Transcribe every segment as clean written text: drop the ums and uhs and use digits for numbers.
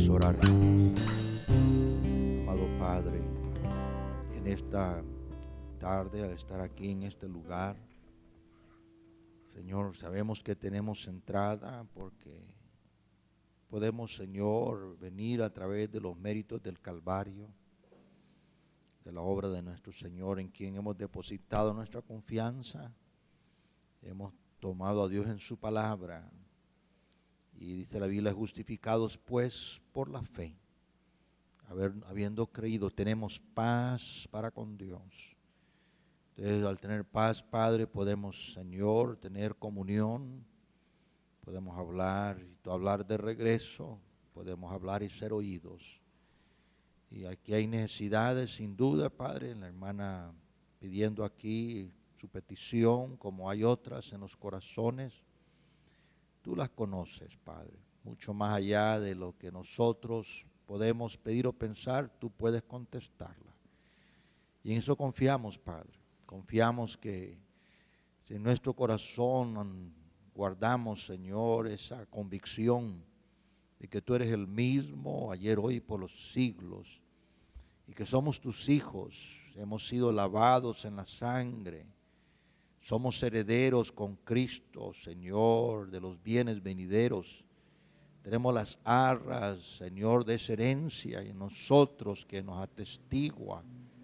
Vamos a orar. Amado Padre, en esta tarde, al estar aquí en este lugar, Señor, sabemos que tenemos entrada porque podemos, Señor, venir a través de los méritos del Calvario, de la obra de nuestro Señor, en quien hemos depositado nuestra confianza. Hemos tomado a Dios en su palabra. Y dice la Biblia, justificados pues por la fe, habiendo creído, tenemos paz para con Dios. Entonces, al tener paz, Padre, podemos, Señor, tener comunión, podemos hablar, y tú hablar de regreso, podemos hablar y ser oídos. Y aquí hay necesidades, sin duda, Padre, la hermana pidiendo aquí su petición, como hay otras en los corazones. Tú las conoces, Padre, mucho más allá de lo que nosotros podemos pedir o pensar, tú puedes contestarla. Y en eso confiamos, Padre. Confiamos que si en nuestro corazón guardamos, Señor, esa convicción de que tú eres el mismo ayer, hoy y por los siglos, y que somos tus hijos, hemos sido lavados en la sangre, somos herederos con Cristo, Señor, de los bienes venideros. Tenemos las arras, Señor, de esa herencia en nosotros que nos atestigua,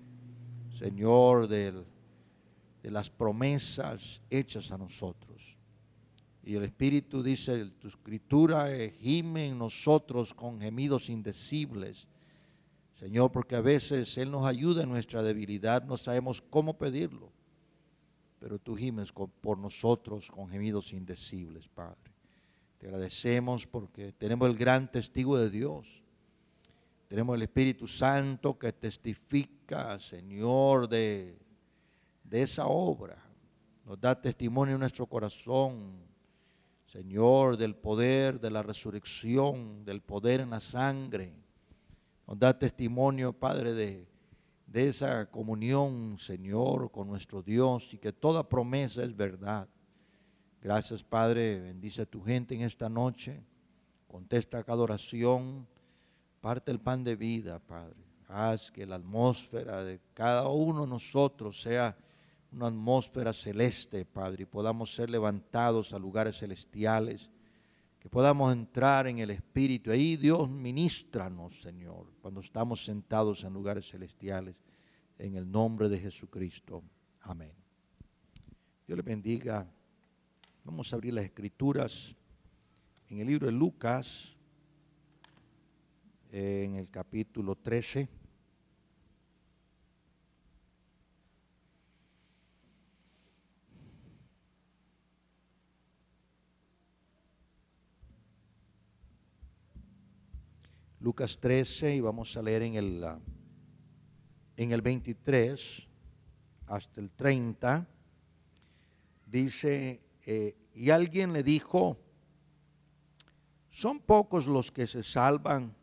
Señor, de las promesas hechas a nosotros. Y el Espíritu dice, tu escritura gime en nosotros con gemidos indecibles, Señor, porque a veces Él nos ayuda en nuestra debilidad, no sabemos cómo pedirlo. Pero tú gimes por nosotros con gemidos indecibles, Padre. Te agradecemos porque tenemos el gran testigo de Dios. Tenemos el Espíritu Santo que testifica, Señor, de esa obra. Nos da testimonio en nuestro corazón, Señor, del poder de la resurrección, del poder en la sangre. Nos da testimonio, Padre, de esa comunión, Señor, con nuestro Dios, y que toda promesa es verdad. Gracias, Padre, bendice a tu gente en esta noche, contesta cada oración, parte el pan de vida, Padre. Haz que la atmósfera de cada uno de nosotros sea una atmósfera celeste, Padre, y podamos ser levantados a lugares celestiales, que podamos entrar en el Espíritu. Ahí Dios ministranos, Señor, cuando estamos sentados en lugares celestiales, en el nombre de Jesucristo. Amén. Dios le bendiga. Vamos a abrir las Escrituras en el libro de Lucas, en el capítulo 13. Lucas 13, y vamos a leer en el 23 hasta el 30. Dice, y alguien le dijo, ¿son pocos los que se salvan?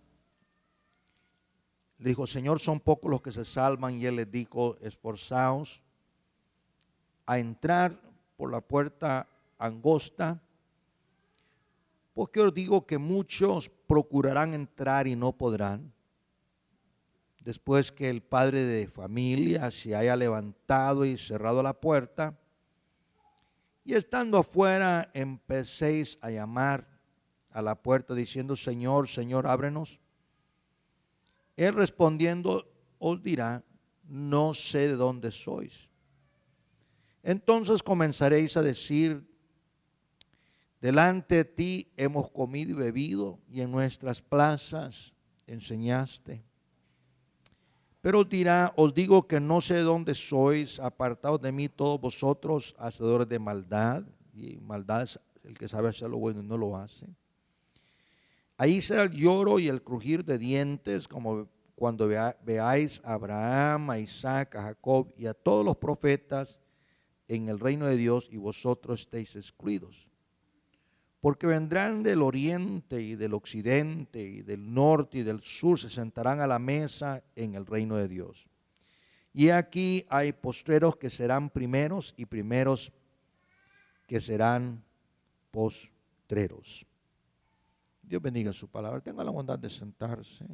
Le dijo, Señor, son pocos los que se salvan. Y él les dijo, esforzaos a entrar por la puerta angosta, porque os digo que muchos procurarán entrar y no podrán. Después que el padre de familia se haya levantado y cerrado la puerta, y estando afuera empecéis a llamar a la puerta diciendo, Señor, Señor, ábrenos. Él respondiendo os dirá, no sé de dónde sois. Entonces comenzaréis a decir, delante de ti hemos comido y bebido, y en nuestras plazas enseñaste. Pero os dirá, os digo que no sé de dónde sois, apartados de mí todos vosotros, hacedores de maldad. Y maldad es el que sabe hacer lo bueno y no lo hace. Ahí será el lloro y el crujir de dientes, como cuando veáis a Abraham, a Isaac, a Jacob y a todos los profetas en el reino de Dios, y vosotros estéis excluidos. Porque vendrán del oriente y del occidente y del norte y del sur, se sentarán a la mesa en el reino de Dios. Y aquí hay postreros que serán primeros, y primeros que serán postreros. Dios bendiga su palabra. Tenga la bondad de sentarse.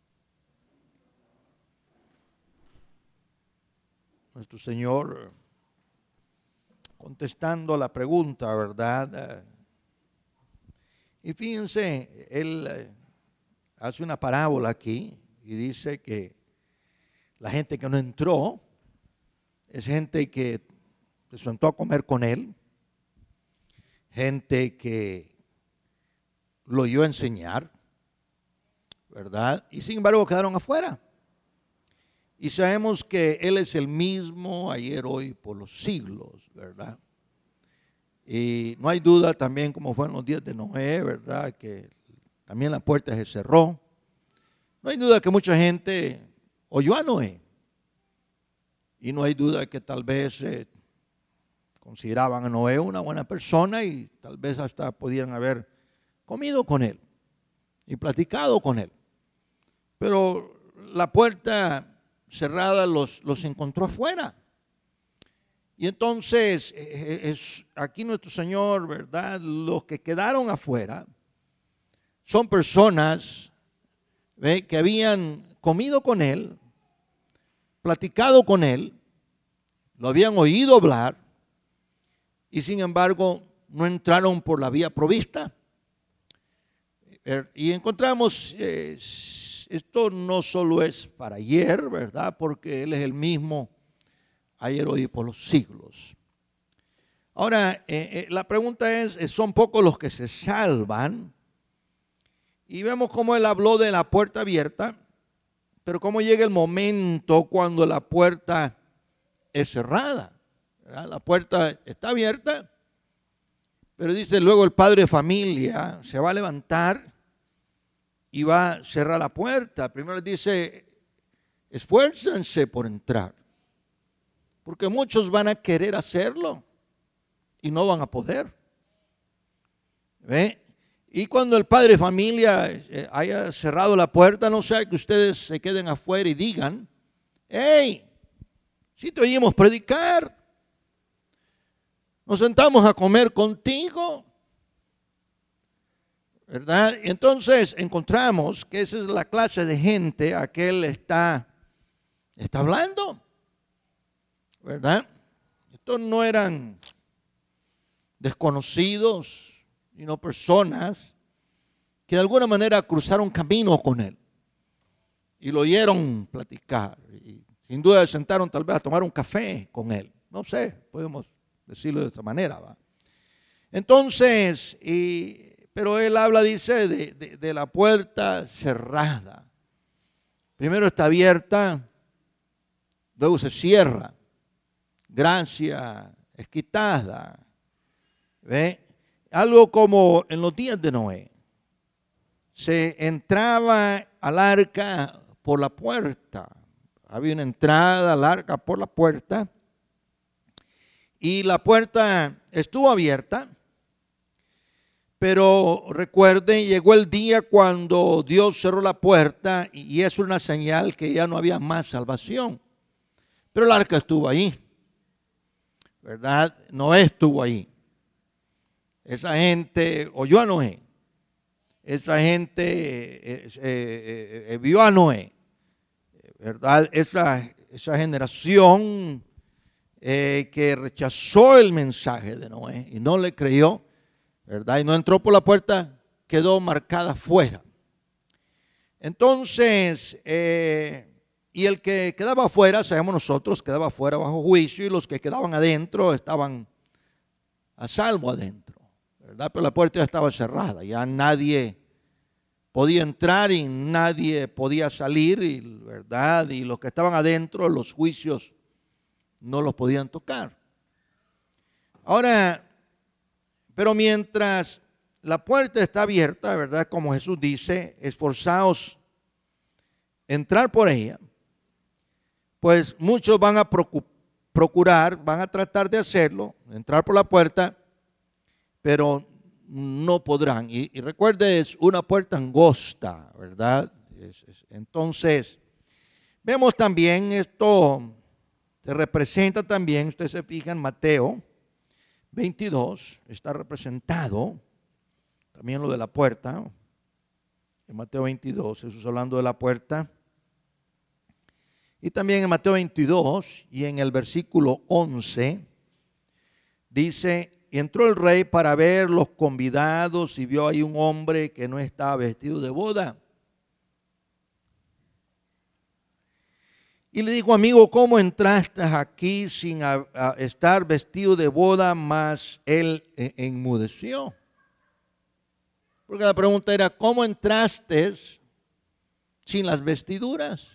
Nuestro Señor, contestando la pregunta, ¿verdad? Y fíjense, Él hace una parábola aquí y dice que la gente que no entró es gente que se sentó a comer con Él, gente que lo oyó enseñar, ¿verdad? Y sin embargo quedaron afuera. Y sabemos que Él es el mismo ayer, hoy, por los siglos, ¿verdad? Y no hay duda también, como fueron los días de Noé, ¿verdad? Que también la puerta se cerró. No hay duda que mucha gente oyó a Noé. Y no hay duda que tal vez consideraban a Noé una buena persona y tal vez hasta podían haber comido con él y platicado con él. Pero la puerta cerrada los encontró afuera. Y entonces, aquí nuestro Señor, ¿verdad? Los que quedaron afuera son personas que habían comido con Él, platicado con Él, lo habían oído hablar y sin embargo no entraron por la vía provista. Y encontramos, esto no solo es para ayer, ¿verdad? Porque Él es el mismo ayer, hoy y por los siglos. Ahora, la pregunta es, ¿son pocos los que se salvan? Y vemos cómo Él habló de la puerta abierta, pero cómo llega el momento cuando la puerta es cerrada, ¿verdad? La puerta está abierta, pero dice luego el padre de familia se va a levantar y va a cerrar la puerta. Primero les dice, esfuércense por entrar, porque muchos van a querer hacerlo y no van a poder. ¿Ve? Y cuando el padre de familia haya cerrado la puerta, no sea que ustedes se queden afuera y digan, hey, si te oímos predicar, nos sentamos a comer contigo, ¿verdad? Y entonces encontramos que esa es la clase de gente a que él está hablando, ¿verdad? Estos no eran desconocidos, sino personas que de alguna manera cruzaron camino con él y lo oyeron platicar y sin duda se sentaron tal vez a tomar un café con él, no sé, podemos decirlo de esta manera, ¿va? Entonces, pero él habla, dice, de la puerta cerrada. Primero está abierta, luego se cierra, gracia es quitada, ¿ve? Algo como en los días de Noé, se entraba al arca por la puerta, había una entrada al arca por la puerta y la puerta estuvo abierta, pero recuerden, llegó el día cuando Dios cerró la puerta y es una señal que ya no había más salvación, pero el arca estuvo ahí, ¿verdad? Noé estuvo ahí. Esa gente oyó a Noé. Esa gente vio a Noé. ¿Verdad? Esa generación que rechazó el mensaje de Noé y no le creyó, ¿verdad? Y no entró por la puerta, quedó marcada fuera. Entonces, y el que quedaba afuera, sabemos nosotros, quedaba afuera bajo juicio y los que quedaban adentro estaban a salvo adentro. ¿Verdad? Pero la puerta ya estaba cerrada, ya nadie podía entrar y nadie podía salir, y, ¿verdad? Y los que estaban adentro, los juicios no los podían tocar. Ahora, pero mientras la puerta está abierta, ¿verdad? Como Jesús dice, esforzaos entrar por ella, pues muchos van a procurar, van a tratar de hacerlo, entrar por la puerta, pero no podrán. Y recuerde, es una puerta angosta, ¿verdad? Entonces, vemos también esto, se representa también, usted se fija en Mateo 22, está representado también lo de la puerta, en Mateo 22, Jesús hablando de la puerta. Y también en Mateo 22 y en el versículo 11 dice: y entró el rey para ver los convidados y vio ahí un hombre que no estaba vestido de boda. Y le dijo: amigo, ¿cómo entraste aquí sin estar vestido de boda? Mas él enmudeció. Porque la pregunta era: ¿cómo entraste sin las vestiduras?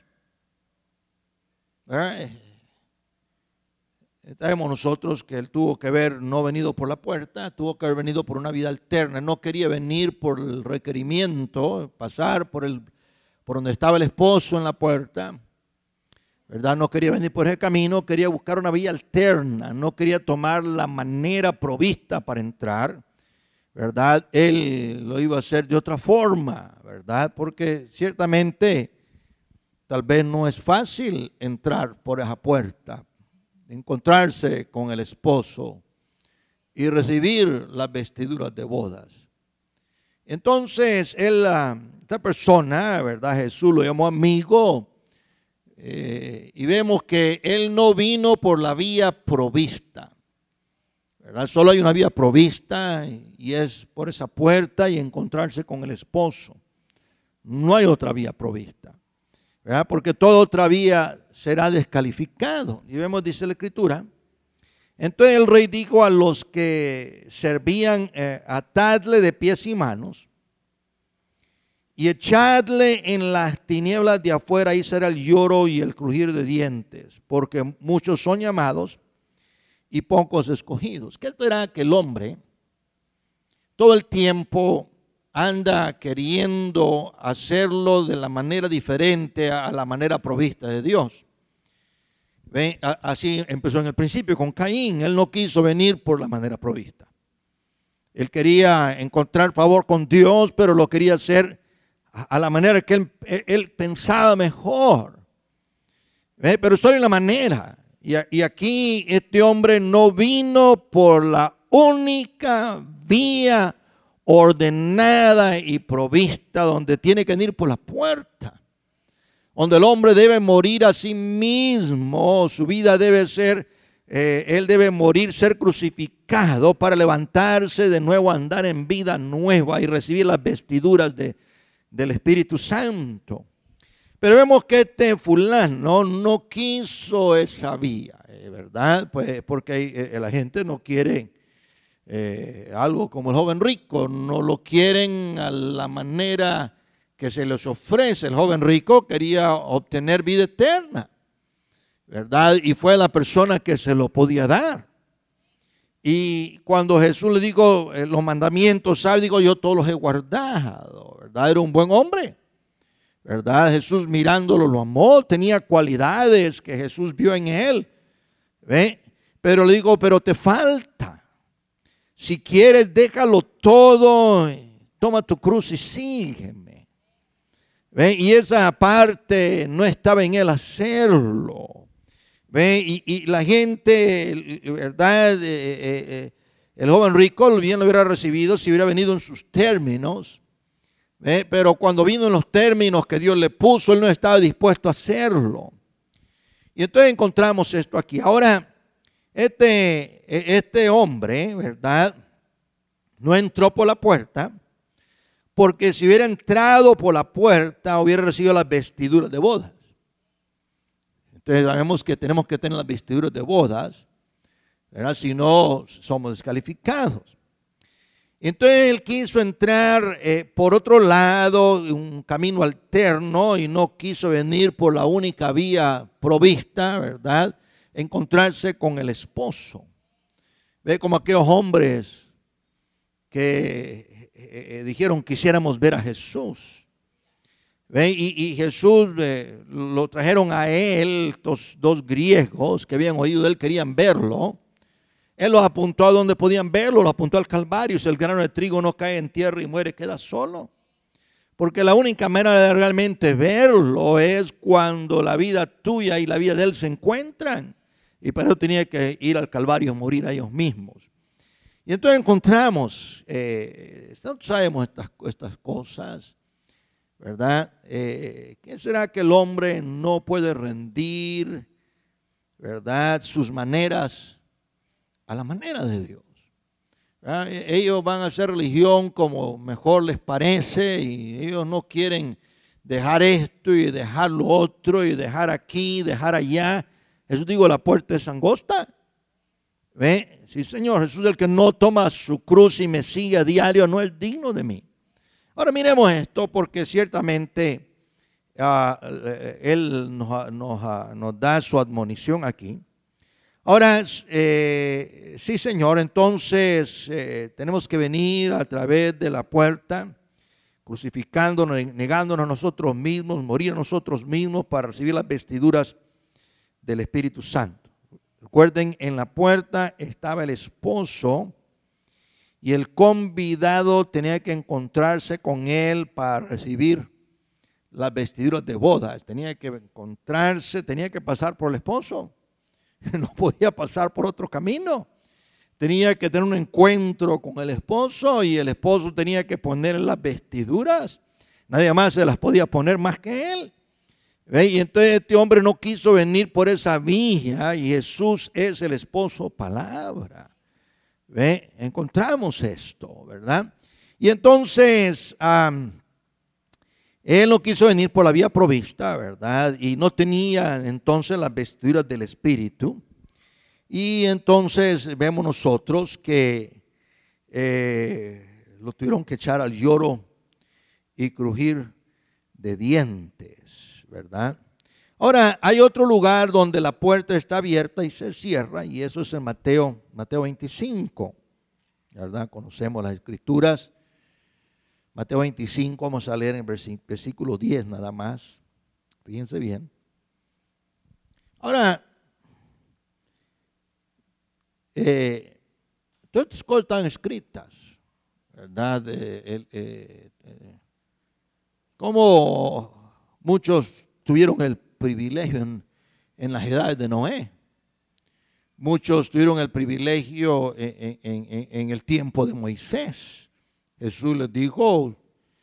Sabemos nosotros que él tuvo que haber no venido por la puerta, tuvo que haber venido por una vida alterna. No quería venir por el requerimiento, pasar por donde estaba el esposo en la puerta, ¿verdad? No quería venir por ese camino, quería buscar una vía alterna, no quería tomar la manera provista para entrar, ¿verdad? Él lo iba a hacer de otra forma, ¿verdad? Porque ciertamente tal vez no es fácil entrar por esa puerta, encontrarse con el esposo y recibir las vestiduras de bodas. Entonces, esta persona, ¿verdad? Jesús lo llamó amigo, y vemos que él no vino por la vía provista, ¿verdad? Solo hay una vía provista y es por esa puerta y encontrarse con el esposo. No hay otra vía provista, ¿verdad? Porque toda otra vía será descalificado. Y vemos, dice la Escritura: entonces el rey dijo a los que servían: atadle de pies y manos y echadle en las tinieblas de afuera, ahí será el lloro y el crujir de dientes, porque muchos son llamados y pocos escogidos. ¿Qué será que el hombre todo el tiempo anda queriendo hacerlo de la manera diferente a la manera provista de Dios? ¿Ven? Así empezó en el principio con Caín. Él no quiso venir por la manera provista. Él quería encontrar favor con Dios, pero lo quería hacer a la manera que él pensaba mejor. Pero solo en la manera. Y aquí este hombre no vino por la única vía ordenada y provista, donde tiene que venir por la puerta, donde el hombre debe morir a sí mismo. Su vida debe ser, él debe morir, ser crucificado para levantarse de nuevo, andar en vida nueva y recibir las vestiduras del Espíritu Santo. Pero vemos que este fulano no quiso esa vía, ¿verdad? Pues porque la gente no quiere algo como el joven rico, no lo quieren a la manera que se les ofrece. El joven rico quería obtener vida eterna, ¿verdad? Y fue la persona que se lo podía dar. Y cuando Jesús le dijo los mandamientos, ¿sabe? Digo, yo todos los he guardado, ¿verdad? Era un buen hombre, ¿verdad? Jesús mirándolo lo amó, tenía cualidades que Jesús vio en él, ¿ve? Pero le digo, pero te falta. Si quieres, déjalo todo, toma tu cruz y sígueme. ¿Ve? Y esa parte no estaba en él hacerlo. ¿Ve? Y la gente, ¿verdad? El joven rico bien lo hubiera recibido si hubiera venido en sus términos. ¿Ve? Pero cuando vino en los términos que Dios le puso, él no estaba dispuesto a hacerlo. Y entonces encontramos esto aquí. Ahora, este hombre, ¿verdad? No entró por la puerta, porque si hubiera entrado por la puerta, hubiera recibido las vestiduras de bodas. Entonces sabemos que tenemos que tener las vestiduras de bodas, ¿verdad? Si no, somos descalificados. Entonces él quiso entrar por otro lado, un camino alterno, y no quiso venir por la única vía provista, ¿verdad? Encontrarse con el esposo. Ve como aquellos hombres que dijeron: quisiéramos ver a Jesús. ¿Ve? Y Jesús lo trajeron a él, estos dos griegos que habían oído de él, querían verlo. Él los apuntó a donde podían verlo, los apuntó al Calvario. Si el grano de trigo no cae en tierra y muere, queda solo. Porque la única manera de realmente verlo es cuando la vida tuya y la vida de él se encuentran. Y para eso tenía que ir al Calvario, morir a ellos mismos. Y entonces encontramos, sabemos estas cosas. ¿verdad? ¿Qué será que el hombre no puede rendir, ¿verdad?, sus maneras a la manera de Dios? ¿Verdad? Ellos van a hacer religión como mejor les parece y ellos no quieren dejar esto y dejar lo otro y dejar aquí, dejar allá. Jesús dijo, la puerta es angosta. ¿Ve? Sí, Señor, Jesús, el que no toma su cruz y me sigue a diario no es digno de mí. Ahora miremos esto porque ciertamente Él nos da su admonición aquí. Ahora, sí, Señor, entonces tenemos que venir a través de la puerta, crucificándonos, negándonos a nosotros mismos, morir a nosotros mismos para recibir las vestiduras del Espíritu Santo. Recuerden, en la puerta estaba el esposo y el convidado tenía que encontrarse con él para recibir las vestiduras de bodas. Tenía que encontrarse, tenía que pasar por el esposo. No podía pasar por otro camino. Tenía que tener un encuentro con el esposo y el esposo tenía que poner las vestiduras. Nadie más se las podía poner más que él. ¿Ve? Y entonces este hombre no quiso venir por esa vía y Jesús es el esposo palabra. ¿Ve? Encontramos esto, ¿verdad? Y entonces él no quiso venir por la vía provista, ¿verdad? Y no tenía entonces las vestiduras del Espíritu. Y entonces vemos nosotros que lo tuvieron que echar al lloro y crujir de dientes, ¿verdad? Ahora, hay otro lugar donde la puerta está abierta y se cierra, y eso es en Mateo 25, ¿verdad? Conocemos las Escrituras. Mateo 25, vamos a leer en versículo 10 nada más. Fíjense bien. Ahora, todas estas cosas están escritas, ¿verdad? Como muchos tuvieron el privilegio en las edades de Noé. Muchos tuvieron el privilegio en el tiempo de Moisés. Jesús les dijo,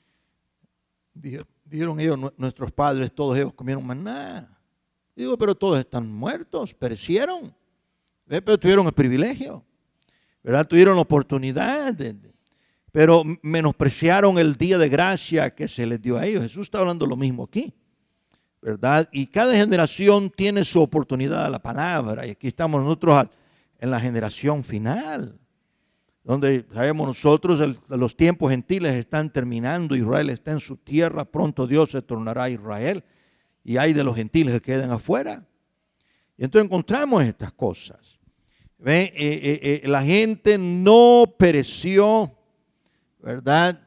dieron ellos, nuestros padres, todos ellos comieron maná. Digo, pero todos están muertos, perecieron. Pero tuvieron el privilegio, ¿verdad? Tuvieron la oportunidad, pero menospreciaron el día de gracia que se les dio a ellos. Jesús está hablando lo mismo aquí, ¿verdad? Y cada generación tiene su oportunidad a la palabra. Y aquí estamos nosotros en la generación final, donde sabemos nosotros los tiempos gentiles están terminando, Israel está en su tierra, pronto Dios se tornará a Israel y hay de los gentiles que quedan afuera. Y entonces encontramos estas cosas. La gente no pereció, ¿verdad?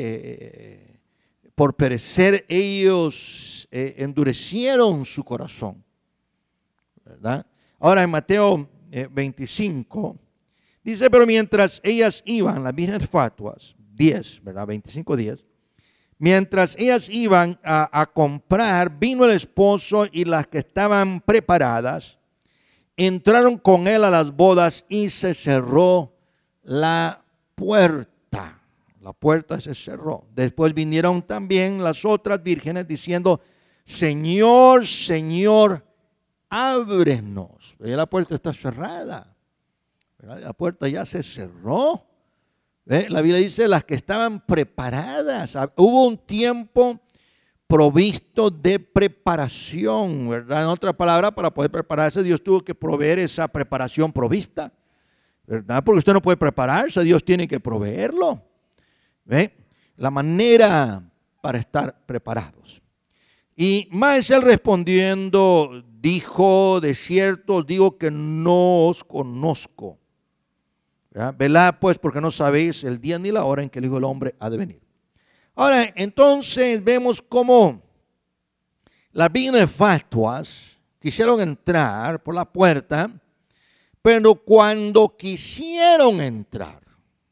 Por perecer ellos endurecieron su corazón, ¿verdad? Ahora en Mateo 25 dice, pero mientras ellas iban, las vírgenes fatuas, 10, ¿verdad? 25 días. Mientras ellas iban a comprar, vino el esposo y las que estaban preparadas entraron con él a las bodas y se cerró la puerta. La puerta se cerró. Después vinieron también las otras vírgenes diciendo, Señor, Señor, ábrenos. Y la puerta está cerrada. La puerta ya se cerró. La Biblia dice las que estaban preparadas. Hubo un tiempo provisto de preparación, ¿verdad? En otra palabra, para poder prepararse, Dios tuvo que proveer esa preparación provista, ¿verdad? Porque usted no puede prepararse, Dios tiene que proveerlo. ¿Ve? La manera para estar preparados. Y más él respondiendo, dijo, de cierto os digo que no os conozco. ¿Verdad? Velad pues porque no sabéis el día ni la hora en que el Hijo del Hombre ha de venir. Ahora, entonces vemos cómo las vírgenes fatuas quisieron entrar por la puerta, pero cuando quisieron entrar,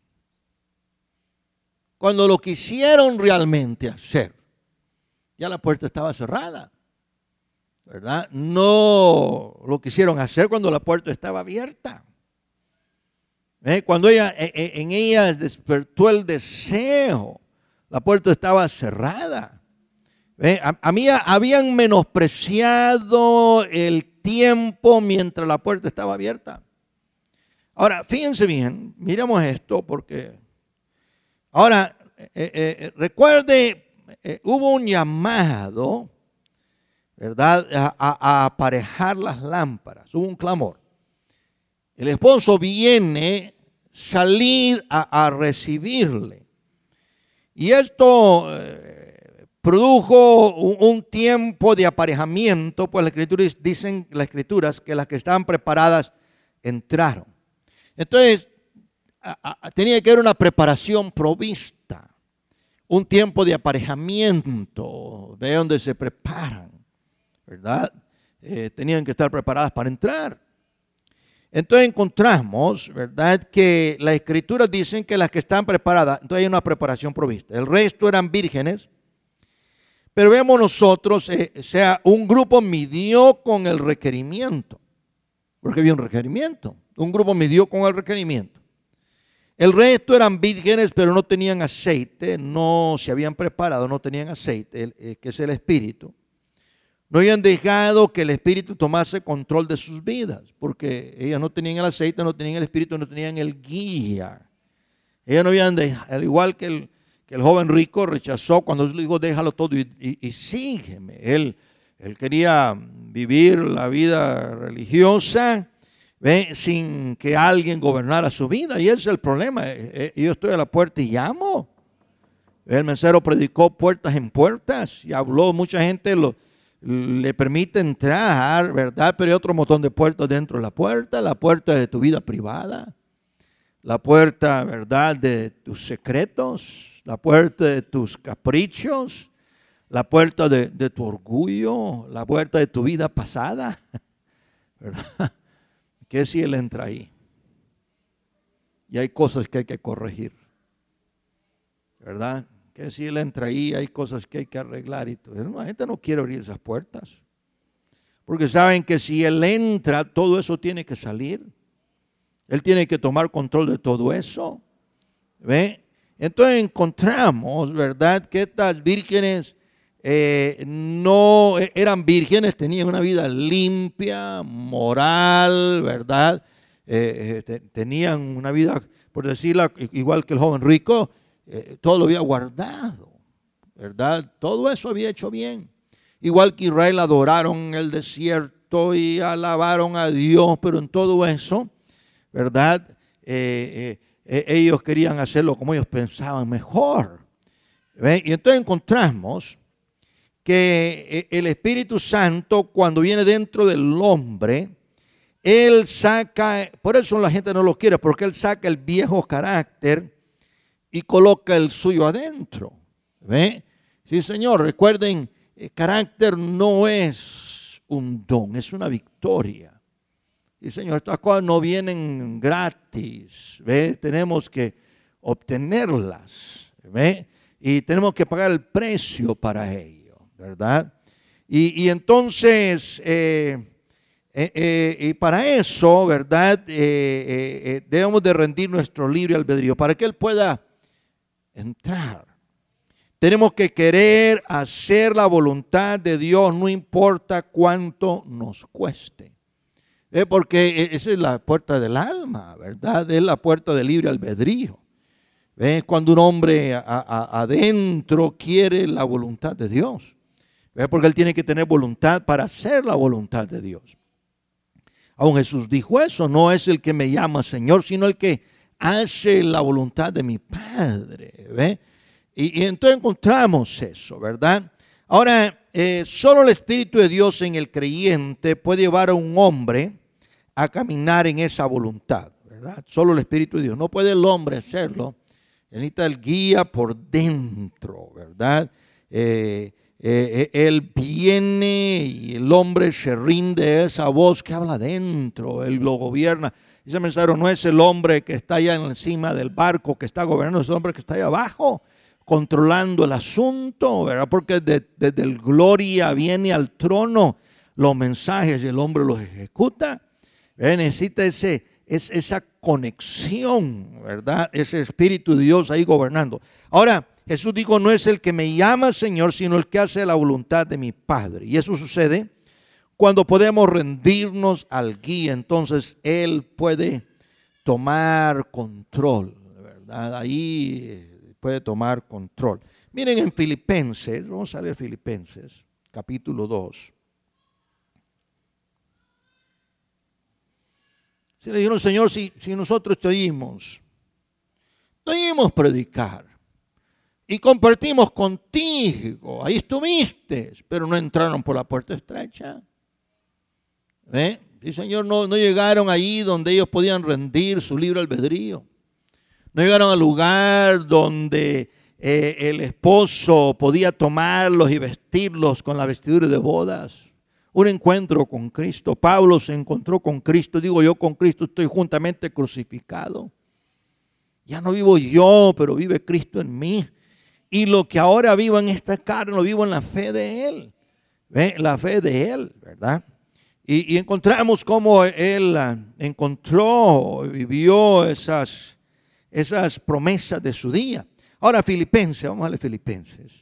cuando lo quisieron realmente hacer, ya la puerta estaba cerrada, ¿verdad? No lo quisieron hacer cuando la puerta estaba abierta. Cuando en ella despertó el deseo, la puerta estaba cerrada. Habían menospreciado el tiempo mientras la puerta estaba abierta. Ahora, fíjense bien, miremos esto porque ahora, recuerde, hubo un llamado, ¿verdad?, a aparejar las lámparas, hubo un clamor. El esposo viene, salir a recibirle. Y esto produjo un tiempo de aparejamiento, pues las escrituras dicen, las escrituras, que las que estaban preparadas entraron. Entonces, tenía que haber una preparación provista, un tiempo de aparejamiento, de donde se preparan, ¿verdad? Tenían que estar preparadas para entrar. Entonces encontramos, ¿verdad?, que las escrituras dicen que las que están preparadas, entonces hay una preparación provista. El resto eran vírgenes, pero vemos nosotros, un grupo midió con el requerimiento, porque había un requerimiento. Un grupo midió con el requerimiento. El resto eran vírgenes, pero no tenían aceite, no se habían preparado, no tenían aceite, que es el Espíritu. No habían dejado que el Espíritu tomase control de sus vidas, porque ellas no tenían el aceite, no tenían el Espíritu, no tenían el guía. Ellas no habían dejado, al igual que el joven rico rechazó cuando le dijo, déjalo todo y sígueme. Él quería vivir la vida religiosa, sin que alguien gobernara su vida, y ese es el problema. Yo estoy a la puerta y llamo. El mensajero predicó puertas en puertas y habló, mucha gente le permite entrar, ¿verdad? Pero hay otro montón de puertas dentro de la puerta de tu vida privada, la puerta, ¿verdad?, de tus secretos, la puerta de tus caprichos, la puerta de tu orgullo, la puerta de tu vida pasada, ¿verdad? ¿Qué si él entra ahí? Y hay cosas que hay que corregir, ¿verdad? Que si él entra ahí, hay cosas que hay que arreglar y todo. La gente no quiere abrir esas puertas, porque saben que si él entra, todo eso tiene que salir. Él tiene que tomar control de todo eso. ¿Ve? Entonces encontramos, ¿verdad?, que estas vírgenes no eran vírgenes, tenían una vida limpia, moral, ¿verdad? Tenían una vida, por decirlo, igual que el joven rico, todo lo había guardado, ¿verdad? Todo eso había hecho bien. Igual que Israel, adoraron en el desierto y alabaron a Dios, pero en todo eso, ¿verdad? Ellos querían hacerlo como ellos pensaban mejor. ¿Ven? Y entonces encontramos que el Espíritu Santo, cuando viene dentro del hombre, Él saca, por eso la gente no lo quiere, porque Él saca el viejo carácter y coloca el suyo adentro. ¿Ve? Sí, Señor, recuerden, el carácter no es un don, es una victoria. Y Señor, estas cosas no vienen gratis, ¿ve? Tenemos que obtenerlas, ¿ve? Y tenemos que pagar el precio para ello, ¿verdad? Y entonces, y para eso, ¿verdad? Debemos de rendir nuestro libre albedrío para que Él pueda entrar. Tenemos que querer hacer la voluntad de Dios, no importa cuánto nos cueste. Porque esa es la puerta del alma, ¿verdad? Es la puerta del libre albedrío. ¿Ves? Cuando un hombre adentro quiere la voluntad de Dios. ¿Ves? Porque él tiene que tener voluntad para hacer la voluntad de Dios. Aún Jesús dijo eso, no es el que me llama Señor, sino el que hace la voluntad de mi Padre. ¿Ves? Y entonces encontramos eso, ¿verdad? Ahora, solo el Espíritu de Dios en el creyente puede llevar a un hombre a caminar en esa voluntad, ¿verdad? Solo el Espíritu de Dios. No puede el hombre hacerlo. Necesita el guía por dentro, ¿verdad? Él viene y el hombre se rinde a esa voz que habla dentro. Él lo gobierna. Ese mensajero no es el hombre que está allá encima del barco que está gobernando, es el hombre que está allá abajo, controlando el asunto, ¿verdad? Porque desde el gloria viene al trono los mensajes y el hombre los ejecuta. Necesita esa conexión, ¿verdad? Ese Espíritu de Dios ahí gobernando. Ahora, Jesús dijo, no es el que me llama Señor, sino el que hace la voluntad de mi Padre. Y eso sucede cuando podemos rendirnos al guía. Entonces Él puede tomar control, ¿verdad? Ahí puede tomar control. Miren en Filipenses, vamos a leer Filipenses, capítulo 2. Si le dijeron, Señor, si nosotros te oímos predicar y compartimos contigo, ahí estuviste, pero no entraron por la puerta estrecha. ¿Ve? Sí, Señor, no llegaron ahí donde ellos podían rendir su libre albedrío. No llegaron al lugar donde el esposo podía tomarlos y vestirlos con la vestidura de bodas. Un encuentro con Cristo. Pablo se encontró con Cristo. Digo, yo con Cristo estoy juntamente crucificado. Ya no vivo yo, pero vive Cristo en mí. Y lo que ahora vivo en esta carne, lo vivo en la fe de Él. ¿Ve? La fe de Él, ¿verdad? Y encontramos cómo Él encontró, vivió esas promesas de su día. Ahora Filipenses, vamos a leer Filipenses.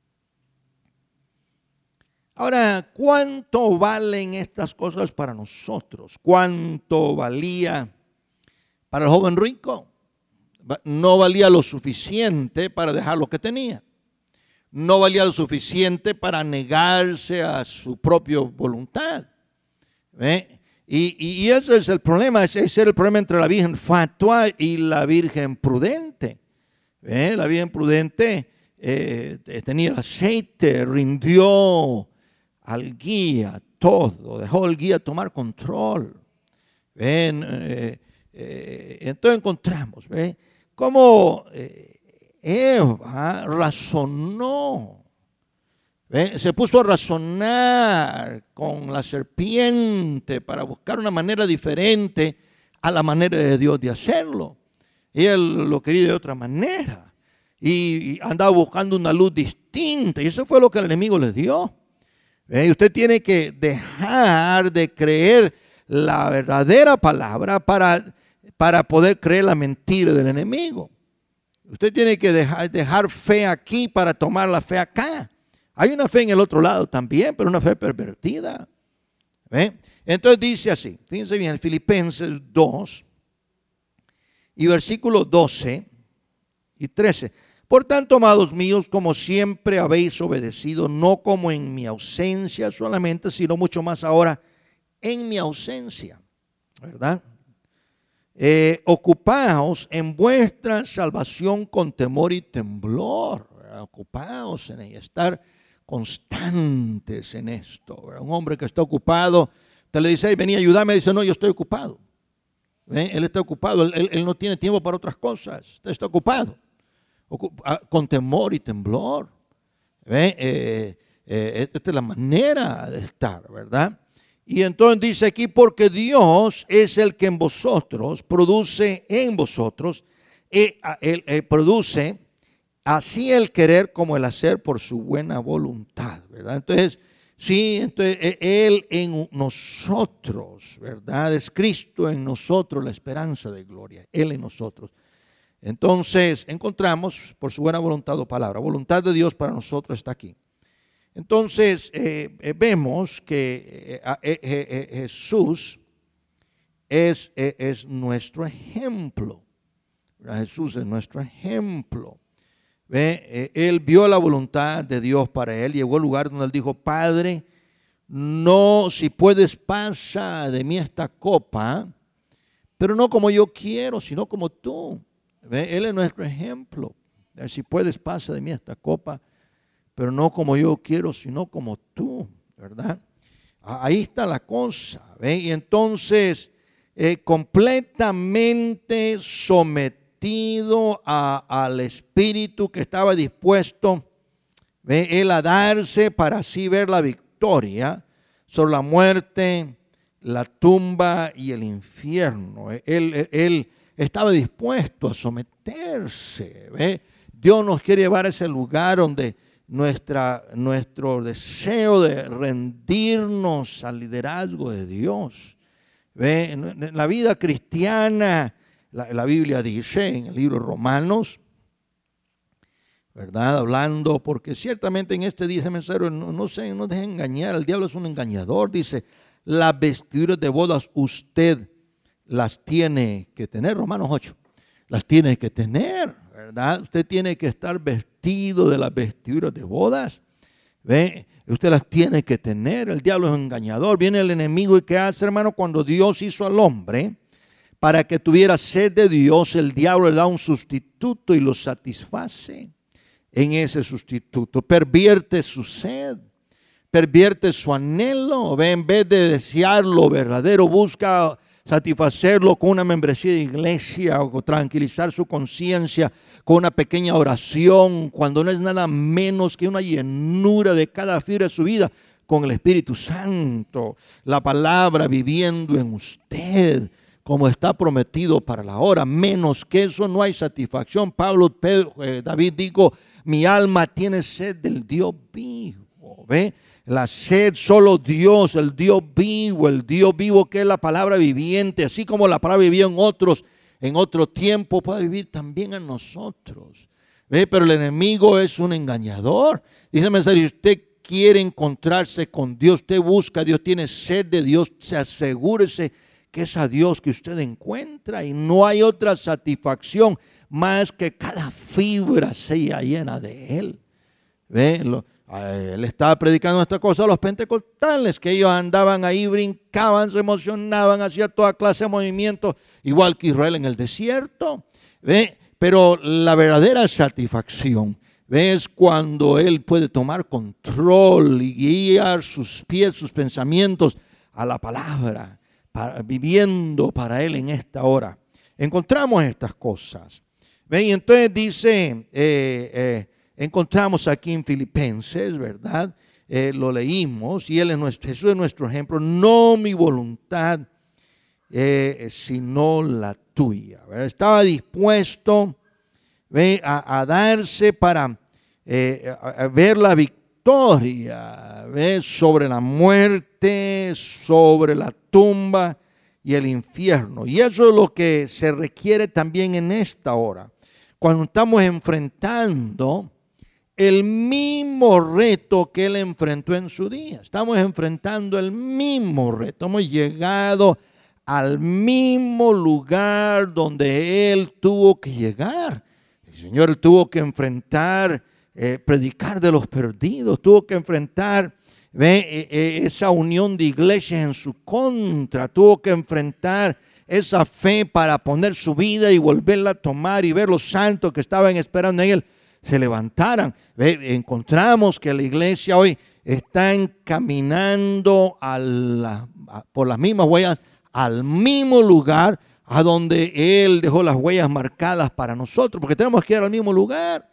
Ahora, ¿cuánto valen estas cosas para nosotros? ¿Cuánto valía para el joven rico? No valía lo suficiente para dejar lo que tenía. No valía lo suficiente para negarse a su propia voluntad. ¿Ve? Y ese es el problema, ese es el problema entre la virgen fatua y la virgen prudente. ¿Ve? La virgen prudente tenía aceite, rindió al guía todo, dejó al guía tomar control. ¿Ven? Entonces encontramos, ¿ve? Cómo Eva razonó. ¿Ve? Se puso a razonar con la serpiente para buscar una manera diferente a la manera de Dios de hacerlo. Y él lo quería de otra manera. Y andaba buscando una luz distinta. Y eso fue lo que el enemigo les dio. ¿Ve? Y usted tiene que dejar de creer la verdadera palabra para poder creer la mentira del enemigo. Usted tiene que dejar fe aquí para tomar la fe acá. Hay una fe en el otro lado también, pero una fe pervertida. ¿Ve? Entonces dice así, fíjense bien, Filipenses 2 y versículos 12 y 13. Por tanto, amados míos, como siempre habéis obedecido, no como en mi ausencia solamente, sino mucho más ahora en mi ausencia, ¿verdad? Ocupaos en vuestra salvación con temor y temblor, ¿verdad? Ocupaos en ella, estar constantes en esto, ¿verdad? Un hombre que está ocupado, te le dice, hey, vení, ayúdame, dice, no, yo estoy ocupado. ¿Ven? Él está ocupado, él no tiene tiempo para otras cosas, usted está ocupado. Con temor y temblor. Esta es la manera de estar, ¿verdad? Y entonces dice aquí, porque Dios es el que en vosotros produce produce así el querer como el hacer por su buena voluntad, ¿verdad? Entonces, sí, entonces Él en nosotros, ¿verdad? Es Cristo en nosotros la esperanza de gloria, Él en nosotros. Entonces encontramos por su buena voluntad o palabra, voluntad de Dios para nosotros está aquí. Entonces vemos que Jesús es nuestro ejemplo. Jesús es nuestro ejemplo. Él vio la voluntad de Dios para él, llegó al lugar donde él dijo, Padre, no, si puedes pasa de mí esta copa, pero no como yo quiero, sino como tú. Él es nuestro ejemplo. Si puedes, pasa de mí esta copa, pero no como yo quiero, sino como tú, ¿verdad? Ahí está la cosa. ¿Ve? Y entonces, completamente sometido al Espíritu que estaba dispuesto, ¿ve? Él a darse para así ver la victoria sobre la muerte, la tumba y el infierno. Él estaba dispuesto a someterse. ¿Ve? Dios nos quiere llevar a ese lugar donde nuestro deseo de rendirnos al liderazgo de Dios. ¿Ve? En la vida cristiana, la Biblia dice en el libro de Romanos, ¿verdad? Hablando, porque ciertamente en este día ese mensaje no deje engañar, el diablo es un engañador. Dice, las vestiduras de bodas usted las tiene que tener, Romanos 8, las tiene que tener, ¿verdad? Usted tiene que estar vestido de las vestiduras de bodas, ¿ve? Usted las tiene que tener. El diablo es un engañador. Viene el enemigo y ¿qué hace, hermano? Cuando Dios hizo al hombre para que tuviera sed de Dios, el diablo le da un sustituto y lo satisface en ese sustituto. Pervierte su sed, pervierte su anhelo. ¿Ve? En vez de desear lo verdadero, busca satisfacerlo con una membresía de iglesia o tranquilizar su conciencia con una pequeña oración, cuando no es nada menos que una llenura de cada fibra de su vida con el Espíritu Santo, la palabra viviendo en usted como está prometido para la hora. Menos que eso no hay satisfacción. David dijo, mi alma tiene sed del Dios vivo. ¿Ve? La sed, solo Dios, el Dios vivo que es la palabra viviente, así como la palabra vivía en otro tiempo, puede vivir también en nosotros. ¿Ve? Pero el enemigo es un engañador. Dice el mensaje, si usted quiere encontrarse con Dios, usted busca a Dios, tiene sed de Dios, se asegúrese que es a Dios que usted encuentra y no hay otra satisfacción más que cada fibra sea llena de Él. ¿Ve? Él estaba predicando esta cosa a los pentecostales, que ellos andaban ahí, brincaban, se emocionaban, hacían toda clase de movimientos, igual que Israel en el desierto. ¿Ve? Pero la verdadera satisfacción, ¿ve? Es cuando Él puede tomar control y guiar sus pies, sus pensamientos a la palabra, viviendo para Él en esta hora. Encontramos estas cosas. ¿Ve? Y entonces dice... encontramos aquí en Filipenses, ¿verdad? Lo leímos y Jesús es nuestro ejemplo. No mi voluntad, sino la tuya. ¿Verdad? Estaba dispuesto, ¿ve? A darse para a ver la victoria, ¿ve? Sobre la muerte, sobre la tumba y el infierno. Y eso es lo que se requiere también en esta hora. Cuando estamos enfrentando el mismo reto que Él enfrentó en su día. Estamos enfrentando el mismo reto. Hemos llegado al mismo lugar donde Él tuvo que llegar. El Señor tuvo que enfrentar, predicar de los perdidos. Tuvo que enfrentar esa unión de iglesias en su contra. Tuvo que enfrentar esa fe para poner su vida y volverla a tomar y ver los santos que estaban esperando en Él se levantaran. Encontramos que la iglesia hoy está encaminando por las mismas huellas al mismo lugar a donde Él dejó las huellas marcadas para nosotros, porque tenemos que ir al mismo lugar.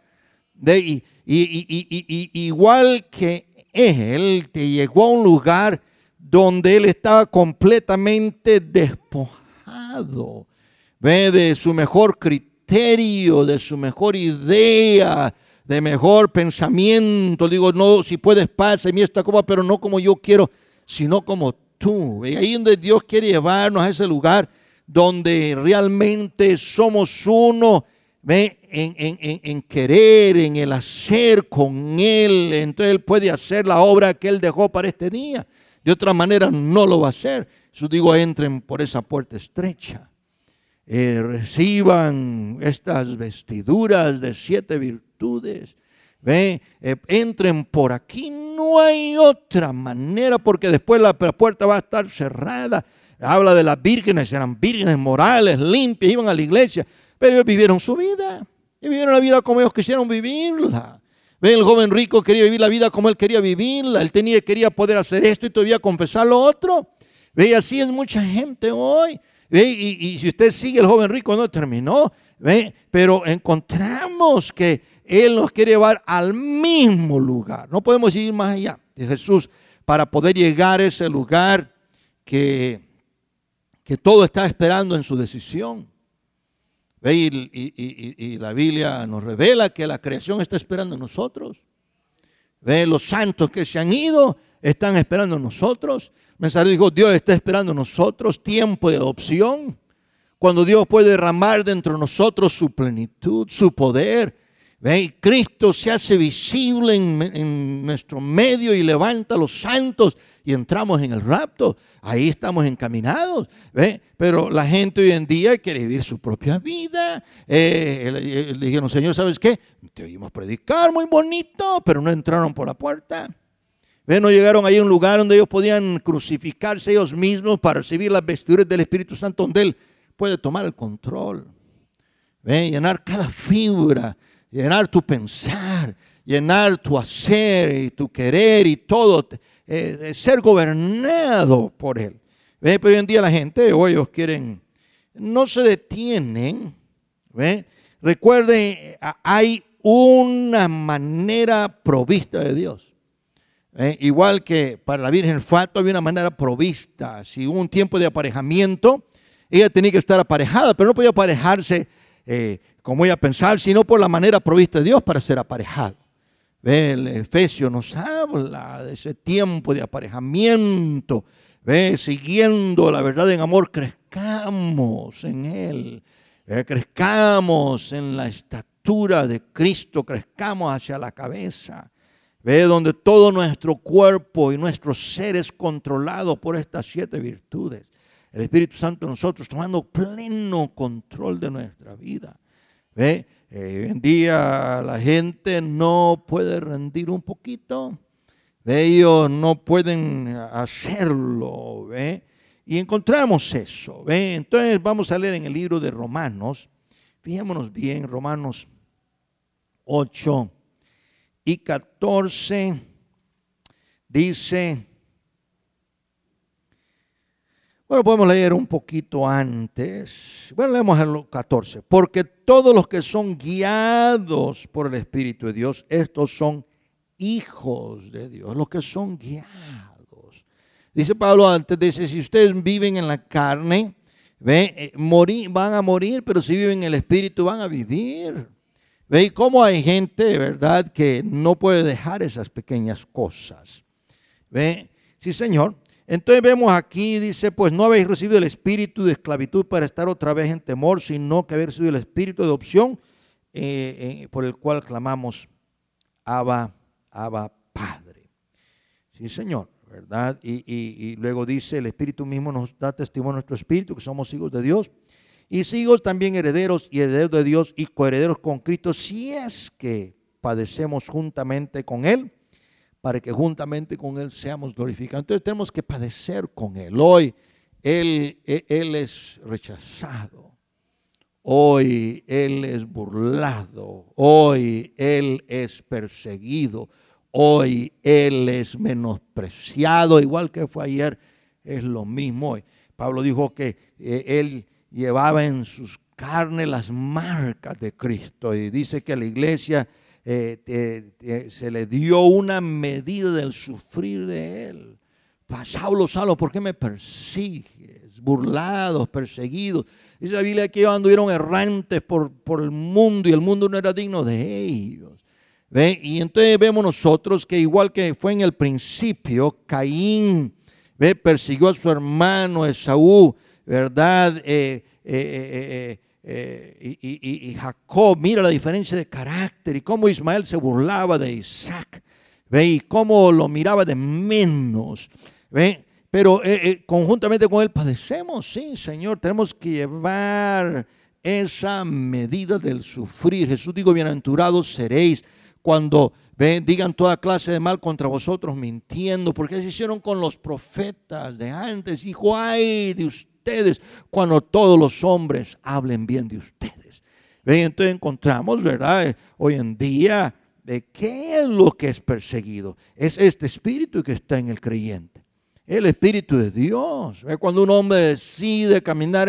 Igual que Él te llegó a un lugar donde Él estaba completamente despojado, de su mejor criterio, de su mejor idea, de mejor pensamiento. Digo, no, si puedes pasa en mí esta copa, pero no como yo quiero, sino como tú. Y ahí donde Dios quiere llevarnos a ese lugar donde realmente somos uno, ¿ve? En querer, en el hacer con Él. Entonces Él puede hacer la obra que Él dejó para este día. De otra manera no lo va a hacer. Yo digo, entren por esa puerta estrecha. Reciban estas vestiduras de 7 virtudes. Entren por aquí. No hay otra manera, porque después la puerta va a estar cerrada. Habla de las vírgenes, eran vírgenes morales, limpias, iban a la iglesia, pero ellos vivieron su vida y vivieron la vida como ellos quisieron vivirla. El joven rico quería vivir la vida como él quería vivirla. Él quería poder hacer esto y todavía confesar lo otro. Y así es mucha gente hoy. Y si usted sigue, el joven rico no terminó, pero encontramos que Él nos quiere llevar al mismo lugar. No podemos ir más allá de Jesús para poder llegar a ese lugar que todo está esperando en su decisión. Y la Biblia nos revela que la creación está esperando en nosotros. Los santos que se han ido están esperando en nosotros. Mensaje dijo, Dios está esperando en nosotros, tiempo de adopción, cuando Dios puede derramar dentro de nosotros su plenitud, su poder. ¿Ve? Y Cristo se hace visible en nuestro medio y levanta a los santos y entramos en el rapto. Ahí estamos encaminados. ¿Ve? Pero la gente hoy en día quiere vivir su propia vida. Le dijeron, Señor, ¿sabes qué? Te oímos predicar muy bonito, pero no entraron por la puerta. ¿Ve? No llegaron ahí a un lugar donde ellos podían crucificarse ellos mismos para recibir las vestiduras del Espíritu Santo, donde Él puede tomar el control. ¿Ve? Llenar cada fibra, llenar tu pensar, llenar tu hacer y tu querer y todo, ser gobernado por Él. ¿Ve? Pero hoy en día la gente, o ellos quieren, no se detienen. ¿Ve? Recuerden, hay una manera provista de Dios. Igual que para la Virgen Fato había una manera provista. Si hubo un tiempo de aparejamiento, ella tenía que estar aparejada, pero no podía aparejarse como ella pensaba, sino por la manera provista de Dios para ser aparejado. El Efesios nos habla de ese tiempo de aparejamiento. Siguiendo la verdad en amor, crezcamos en Él. Crezcamos en la estatura de Cristo, crezcamos hacia la cabeza. Donde todo nuestro cuerpo y nuestro ser es controlado por estas 7 virtudes. El Espíritu Santo en nosotros tomando pleno control de nuestra vida. Hoy en día la gente no puede rendir un poquito. Ellos no pueden hacerlo. Y encontramos eso. Entonces vamos a leer en el libro de Romanos. Fijémonos bien, Romanos 8 y 14 dice, bueno, podemos leer un poquito antes. Bueno, leemos el 14. Porque todos los que son guiados por el Espíritu de Dios, estos son hijos de Dios, los que son guiados. Dice Pablo antes, dice, si ustedes viven en la carne, van a morir, pero si viven en el Espíritu van a vivir. ¿Ve? ¿Cómo hay gente, verdad, que no puede dejar esas pequeñas cosas? ¿Ve? Sí, Señor. Entonces vemos aquí, dice, pues no habéis recibido el espíritu de esclavitud para estar otra vez en temor, sino que habéis recibido el espíritu de adopción, por el cual clamamos, Abba, Padre. Sí, Señor, ¿verdad? Y luego dice, el Espíritu mismo nos da testimonio a nuestro espíritu, que somos hijos de Dios. Y hijos también herederos y herederos de Dios y coherederos con Cristo, si es que padecemos juntamente con Él, para que juntamente con Él seamos glorificados. Entonces tenemos que padecer con Él. Hoy Él es rechazado. Hoy Él es burlado. Hoy Él es perseguido. Hoy Él es menospreciado. Igual que fue ayer, es lo mismo hoy. Pablo dijo que Él llevaba en sus carnes las marcas de Cristo. Y dice que a la iglesia se le dio una medida del sufrir de Él. Saulo, Saulo, ¿por qué me persigues? Burlados, perseguidos. Dice la Biblia que ellos anduvieron errantes por el mundo y el mundo no era digno de ellos. ¿Ve? Y entonces vemos nosotros que igual que fue en el principio, Caín persiguió a su hermano Esaú, ¿verdad? Y Jacob, mira la diferencia de carácter y cómo Ismael se burlaba de Isaac, ¿ve? Y cómo lo miraba de menos, ¿ve? Pero conjuntamente con él padecemos, sí, Señor, tenemos que llevar esa medida del sufrir. Jesús dijo, bienaventurados seréis cuando digan toda clase de mal contra vosotros mintiendo, porque así hicieron con los profetas de antes. Dijo, ay de ustedes cuando todos los hombres hablen bien de ustedes. Entonces encontramos, ¿verdad? Hoy en día, ¿qué es lo que es perseguido? Es este espíritu que está en el creyente, el espíritu de Dios. Cuando un hombre decide caminar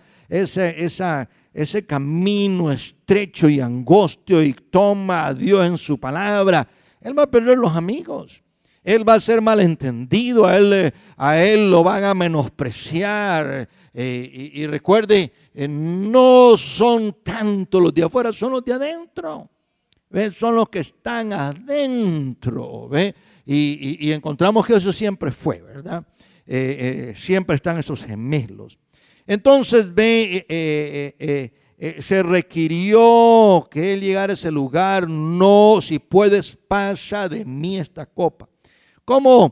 ese camino estrecho y angosto y toma a Dios en su palabra, él va a perder los amigos. Él va a ser malentendido, a él lo van a menospreciar. Y recuerde, no son tanto los de afuera, son los de adentro. Son los que están adentro. Y encontramos que eso siempre fue, ¿verdad? Siempre están esos gemelos. Entonces se requirió que él llegara a ese lugar. No, si puedes, pasa de mí esta copa. ¿Cómo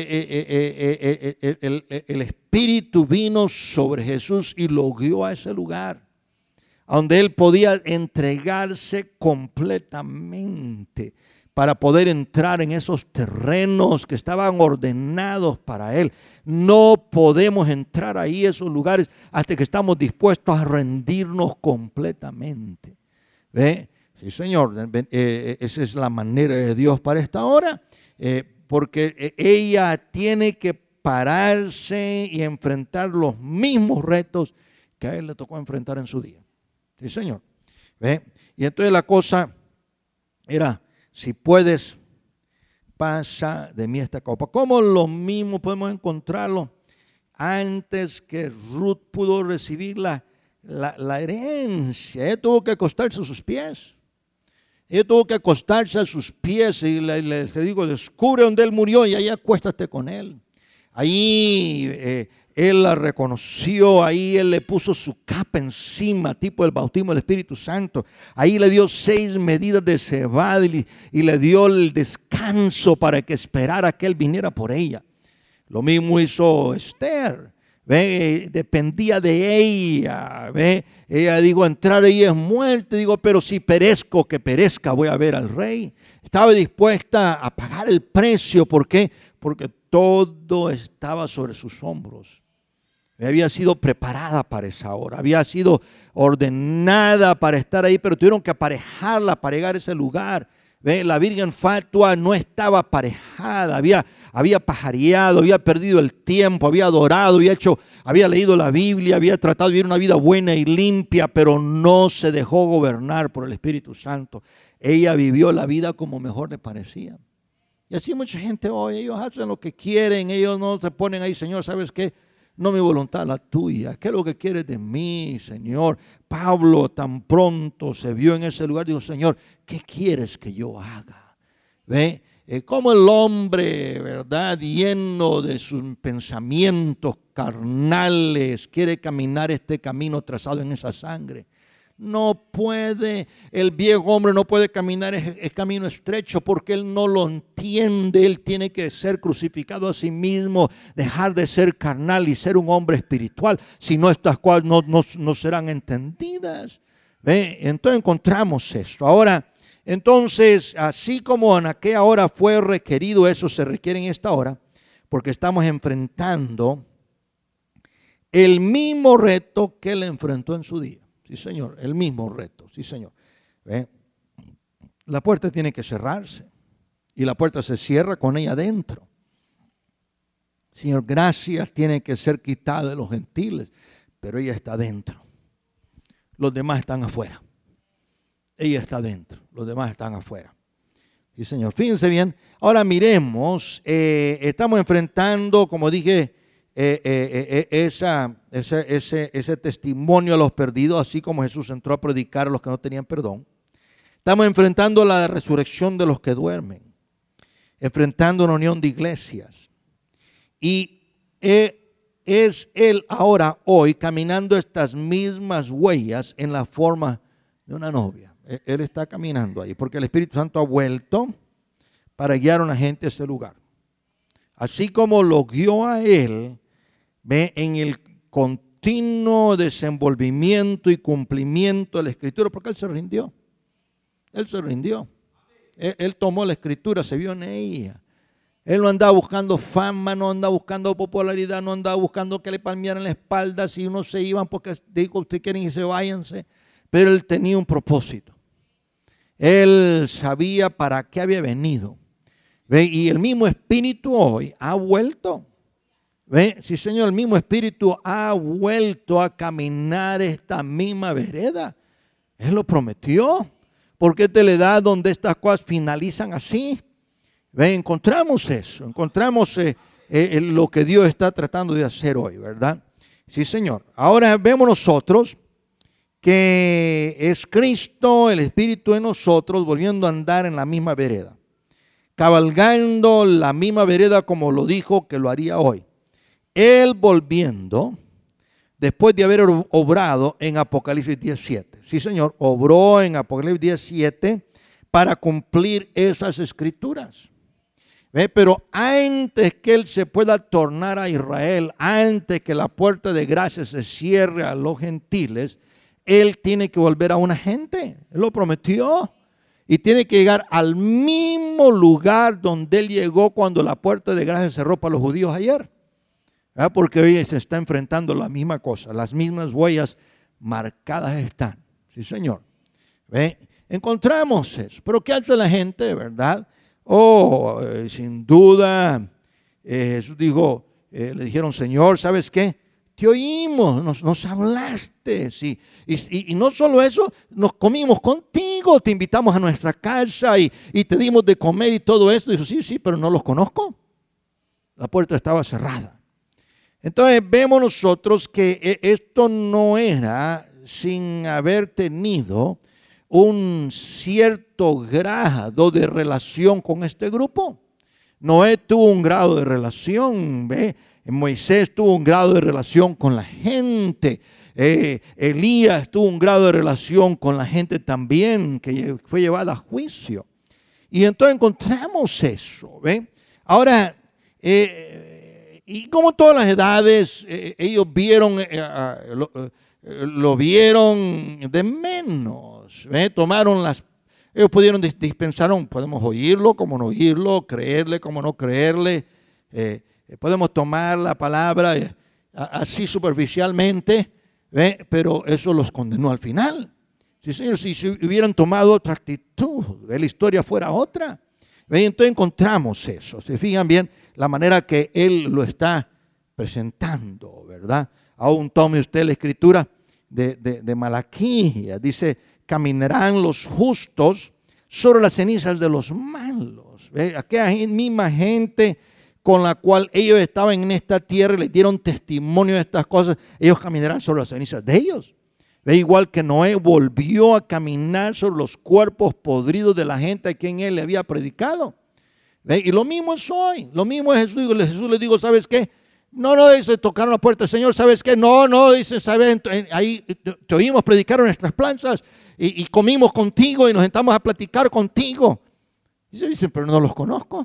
el Espíritu vino sobre Jesús y lo guió a ese lugar, donde él podía entregarse completamente para poder entrar en esos terrenos que estaban ordenados para él? No podemos entrar ahí, esos lugares, hasta que estamos dispuestos a rendirnos completamente. ¿Ve? Sí, Señor, esa es la manera de Dios para esta hora, porque ella tiene que pararse y enfrentar los mismos retos que a él le tocó enfrentar en su día. Sí, Señor. ¿Ve? Y entonces la cosa era: si puedes, pasa de mí esta copa. ¿Cómo lo mismo podemos encontrarlo? Antes que Ruth pudo recibir la herencia, ella tuvo que acostarse a sus pies. Ella tuvo que acostarse a sus pies y le digo, descubre donde él murió y ahí acuéstate con él. Ahí él la reconoció, ahí él le puso su capa encima, tipo el bautismo del Espíritu Santo. Ahí le dio 6 medidas de cebada y le dio el descanso para que esperara que él viniera por ella. Lo mismo hizo Esther. ¿Ve? Dependía de ella. ¿Ve? Ella dijo, entrar ahí es muerte. Digo, pero si perezco, que perezca, voy a ver al rey. Estaba dispuesta a pagar el precio. ¿Por qué? Porque todo estaba sobre sus hombros. Había sido preparada para esa hora, había sido ordenada para estar ahí, pero tuvieron que aparejarla para llegar a ese lugar. ¿Ve? La Virgen fatua no estaba aparejada, había pajareado, había perdido el tiempo, había adorado, había leído la Biblia, había tratado de vivir una vida buena y limpia, pero no se dejó gobernar por el Espíritu Santo. Ella vivió la vida como mejor le parecía. Y así mucha gente hoy, ellos hacen lo que quieren, ellos no se ponen ahí, Señor, ¿sabes qué? No mi voluntad, la tuya. ¿Qué es lo que quieres de mí, Señor? Pablo tan pronto se vio en ese lugar, dijo, Señor, ¿qué quieres que yo haga? ¿Ve? Como el hombre, ¿verdad?, lleno de sus pensamientos carnales, quiere caminar este camino trazado en esa sangre. No puede, el viejo hombre no puede caminar el camino estrecho porque él no lo entiende. Él tiene que ser crucificado a sí mismo, dejar de ser carnal y ser un hombre espiritual. Si no, estas cosas no serán entendidas. ¿Ve? Entonces encontramos esto. Ahora, entonces, así como en aquella hora fue requerido, eso se requiere en esta hora, porque estamos enfrentando el mismo reto que él enfrentó en su día. Sí, Señor, el mismo reto, sí, Señor. ¿Ve? La puerta tiene que cerrarse y la puerta se cierra con ella adentro. Señor, gracias tiene que ser quitada de los gentiles, pero ella está adentro. Los demás están afuera. Ella está adentro, los demás están afuera. Sí, Señor. Fíjense bien. Ahora miremos, estamos enfrentando, como dije, ese testimonio a los perdidos, así como Jesús entró a predicar a los que no tenían perdón. Estamos enfrentando la resurrección de los que duermen, enfrentando una unión de iglesias. Y es Él ahora, hoy, caminando estas mismas huellas en la forma de una novia. Él está caminando ahí, porque el Espíritu Santo ha vuelto para guiar a una gente a ese lugar. Así como lo guió a Él, ve, en el continuo desenvolvimiento y cumplimiento de la Escritura, porque Él se rindió. Él se rindió. Él tomó la Escritura, se vio en ella. Él no andaba buscando fama, no andaba buscando popularidad, no andaba buscando que le palmearan la espalda si uno se iban porque dijo, ustedes quieren y se váyanse. Pero Él tenía un propósito. Él sabía para qué había venido. ¿Ve? Y el mismo Espíritu hoy ha vuelto. ¿Ve? Sí, Señor, el mismo Espíritu ha vuelto a caminar esta misma vereda. Él lo prometió. ¿Por qué te le da donde estas cosas finalizan así? ¿Ve? Encontramos eso. Encontramos lo que Dios está tratando de hacer hoy, ¿verdad? Sí, Señor. Ahora vemos nosotros que es Cristo, el Espíritu en nosotros, volviendo a andar en la misma vereda. Cabalgando la misma vereda como lo dijo que lo haría hoy. Él volviendo, después de haber obrado en Apocalipsis 17. Sí, Señor, obró en Apocalipsis 17 para cumplir esas escrituras. ¿Ve? Pero antes que Él se pueda tornar a Israel, antes que la puerta de gracia se cierre a los gentiles, Él tiene que volver a una gente. Él lo prometió. Y tiene que llegar al mismo lugar donde Él llegó cuando la puerta de gracia se cerró para los judíos ayer. ¿Verdad? Porque hoy se está enfrentando la misma cosa. Las mismas huellas marcadas están. Sí, Señor. ¿Ve? Encontramos eso. Pero ¿qué hace la gente, verdad? Sin duda, Jesús dijo, le dijeron, Señor, ¿sabes qué? Te oímos, nos hablaste, sí. Y no solo eso, nos comimos contigo, te invitamos a nuestra casa y te dimos de comer y todo esto. Dijo, sí, pero no los conozco. La puerta estaba cerrada. Entonces vemos nosotros que esto no era sin haber tenido un cierto grado de relación con este grupo. Noé tuvo un grado de relación, ¿ve? Moisés tuvo un grado de relación con la gente. Elías tuvo un grado de relación con la gente también, que fue llevada a juicio. Y entonces encontramos eso, ¿ve? Ahora, y como todas las edades, ellos vieron, lo vieron de menos, ¿ve? Ellos pudieron dispensaron, podemos oírlo, como no oírlo, creerle, como no creerle. Podemos tomar la palabra así superficialmente, ¿ve? Pero eso los condenó al final. Sí, Señor, si hubieran tomado otra actitud, ¿ve? La historia fuera otra. ¿Ve? Entonces encontramos eso. Se fijan bien la manera que Él lo está presentando, ¿verdad? Aún tome usted la escritura de Malaquías. Dice, caminarán los justos sobre las cenizas de los malos. ¿Ve? Aquella misma gente con la cual ellos estaban en esta tierra y les dieron testimonio de estas cosas, ellos caminarán sobre las cenizas de ellos. ¿Ve? Igual que Noé volvió a caminar sobre los cuerpos podridos de la gente a quien él le había predicado. ¿Ve? Y lo mismo es hoy, lo mismo es Jesús. Jesús le digo, ¿sabes qué? No, dice, tocaron la puerta, Señor, ¿sabes qué? No, dice, ¿sabes? Ahí te oímos predicar nuestras planchas y comimos contigo y nos sentamos a platicar contigo. Y se dicen, pero no los conozco.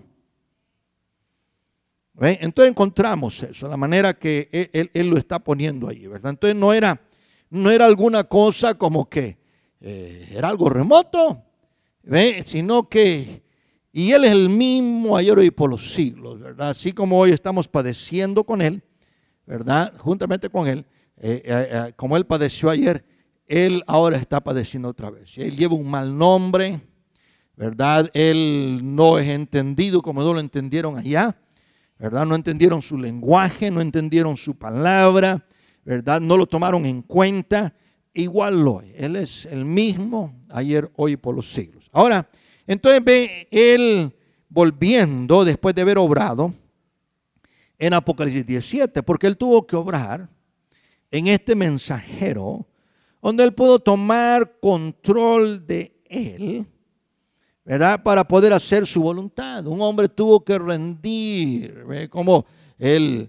¿Ve? Entonces encontramos eso, la manera que él lo está poniendo ahí, ¿verdad? Entonces no era alguna cosa como que era algo remoto, ¿ve? Sino que, y Él es el mismo ayer hoy por los siglos, ¿verdad? Así como hoy estamos padeciendo con Él, ¿verdad? Juntamente con Él, como Él padeció ayer, Él ahora está padeciendo otra vez. Él lleva un mal nombre, ¿verdad? Él no es entendido como no lo entendieron allá, ¿verdad? No entendieron su lenguaje, no entendieron su palabra, ¿verdad? No lo tomaron en cuenta. Igual hoy, Él es el mismo ayer, hoy y por los siglos. Ahora, entonces ve Él volviendo después de haber obrado en Apocalipsis 17, porque Él tuvo que obrar en este mensajero, donde Él pudo tomar control de Él, ¿verdad? Para poder hacer su voluntad. Un hombre tuvo que rendir, ¿ve? Como Él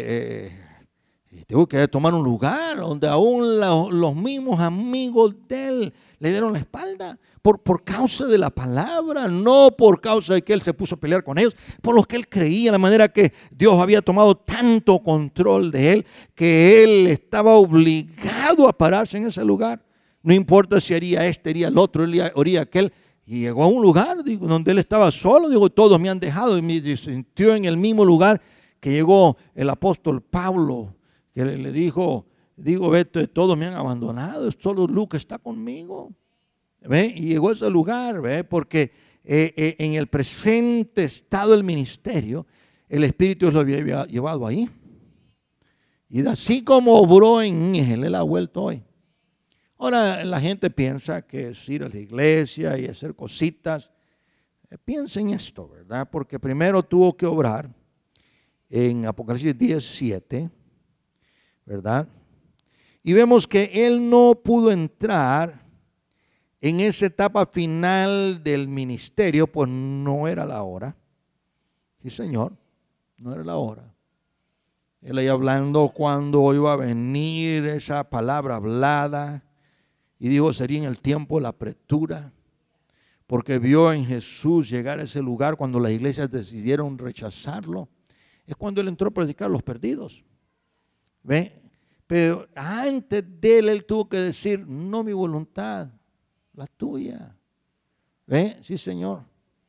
tuvo que tomar un lugar donde aún los mismos amigos de Él le dieron la espalda por causa de la palabra, no por causa de que Él se puso a pelear con ellos, por lo que Él creía, la manera que Dios había tomado tanto control de Él, que Él estaba obligado a pararse en ese lugar. No importa si haría este, haría el otro, haría aquel. Y llegó a un lugar donde Él estaba solo, todos me han dejado, y me sintió en el mismo lugar que llegó el apóstol Pablo, que le dijo, todos me han abandonado, solo Lucas está conmigo. ¿Ve? Y llegó a ese lugar, ¿ve? Porque en el presente estado del ministerio, el Espíritu lo había llevado ahí. Y así como obró en Él ha vuelto hoy. Ahora la gente piensa que es ir a la iglesia y hacer cositas. Piensen esto, ¿verdad? Porque primero tuvo que obrar en Apocalipsis 17, ¿verdad? Y vemos que Él no pudo entrar en esa etapa final del ministerio, pues no era la hora. Sí, Señor, no era la hora. Él ahí hablando cuando iba a venir esa palabra hablada. Y dijo, sería en el tiempo de la apretura. Porque vio en Jesús llegar a ese lugar cuando las iglesias decidieron rechazarlo. Es cuando él entró a predicar a los perdidos. ¿Ve? Pero antes de él tuvo que decir, no mi voluntad, la tuya. ¿Ve? Sí, Señor.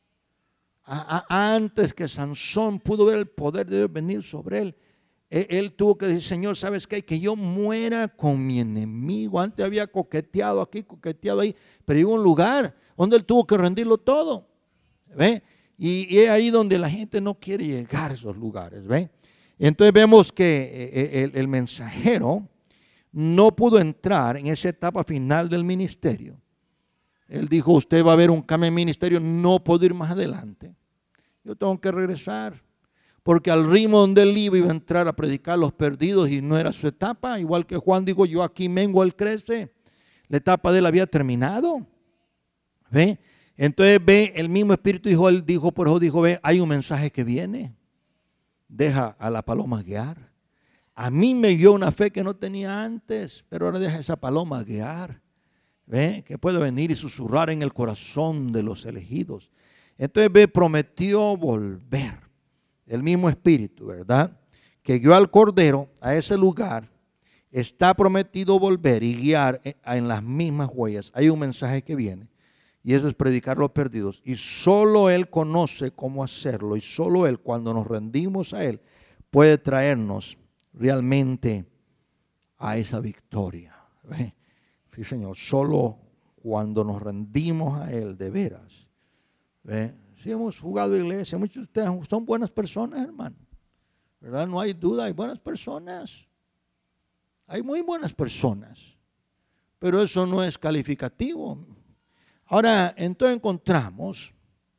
Antes que Sansón pudo ver el poder de Dios venir sobre él, él tuvo que decir, Señor, ¿sabes qué? Que yo muera con mi enemigo. Antes había coqueteado aquí, coqueteado ahí, pero llegó un lugar donde él tuvo que rendirlo todo. ¿Ve? Y es ahí donde la gente no quiere llegar a esos lugares. ¿Ve? Entonces vemos que el mensajero no pudo entrar en esa etapa final del ministerio. Él dijo, usted va a ver un cambio en ministerio, no puedo ir más adelante. Yo tengo que regresar. Porque al ritmo donde él iba a entrar a predicar a los perdidos y no era su etapa. Igual que Juan dijo, yo aquí mengo, él crece. La etapa de él había terminado. ¿Ve? Entonces ve, el mismo Espíritu dijo, él dijo, por eso dijo, ve, hay un mensaje que viene. Deja a la paloma guiar. A mí me dio una fe que no tenía antes, pero ahora deja esa paloma guiar. ¿Ve? Que puede venir y susurrar en el corazón de los elegidos. Entonces ve, prometió volver. El mismo Espíritu, ¿verdad? Que guió al Cordero a ese lugar, está prometido volver y guiar en las mismas huellas. Hay un mensaje que viene y eso es predicar a los perdidos. Y solo Él conoce cómo hacerlo y solo Él, cuando nos rendimos a Él, puede traernos realmente a esa victoria. ¿Ve? Sí, Señor, solo cuando nos rendimos a Él de veras. ¿Ve? Si hemos jugado iglesia, muchos de ustedes son buenas personas, hermano. ¿Verdad? No hay duda, hay buenas personas. Hay muy buenas personas. Pero eso no es calificativo. Ahora, entonces encontramos,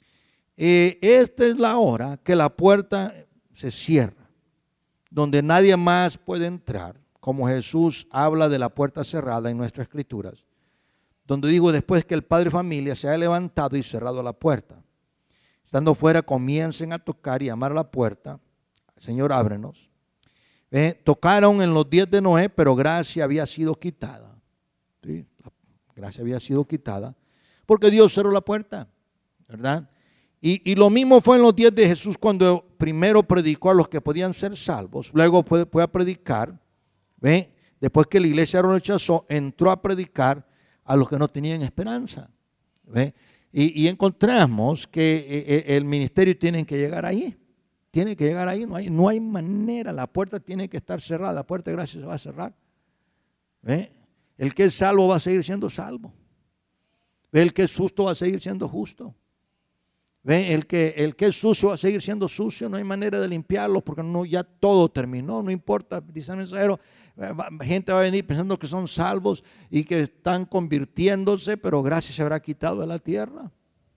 esta es la hora que la puerta se cierra, donde nadie más puede entrar, como Jesús habla de la puerta cerrada en nuestras escrituras, donde digo, después que el padre de familia se haya levantado y cerrado la puerta. Estando fuera, comiencen a tocar y llamar a la puerta. Señor, ábrenos. Tocaron en los días de Noé, pero gracia había sido quitada. ¿Sí? La gracia había sido quitada porque Dios cerró la puerta, ¿verdad? Y lo mismo fue en los días de Jesús, cuando primero predicó a los que podían ser salvos. Luego fue a predicar. ¿Ve? Después que la iglesia lo rechazó, entró a predicar a los que no tenían esperanza. ¿Ve? Y encontramos que el ministerio tiene que llegar ahí. Tiene que llegar ahí. No hay manera. La puerta tiene que estar cerrada. La puerta de gracia se va a cerrar. ¿Ve? El que es salvo va a seguir siendo salvo. ¿Ve? El que es justo va a seguir siendo justo. ¿Ve? El que es sucio va a seguir siendo sucio. No hay manera de limpiarlo porque ya todo terminó. No importa, dice el mensajero. Gente va a venir pensando que son salvos y que están convirtiéndose, pero gracia se habrá quitado de la tierra.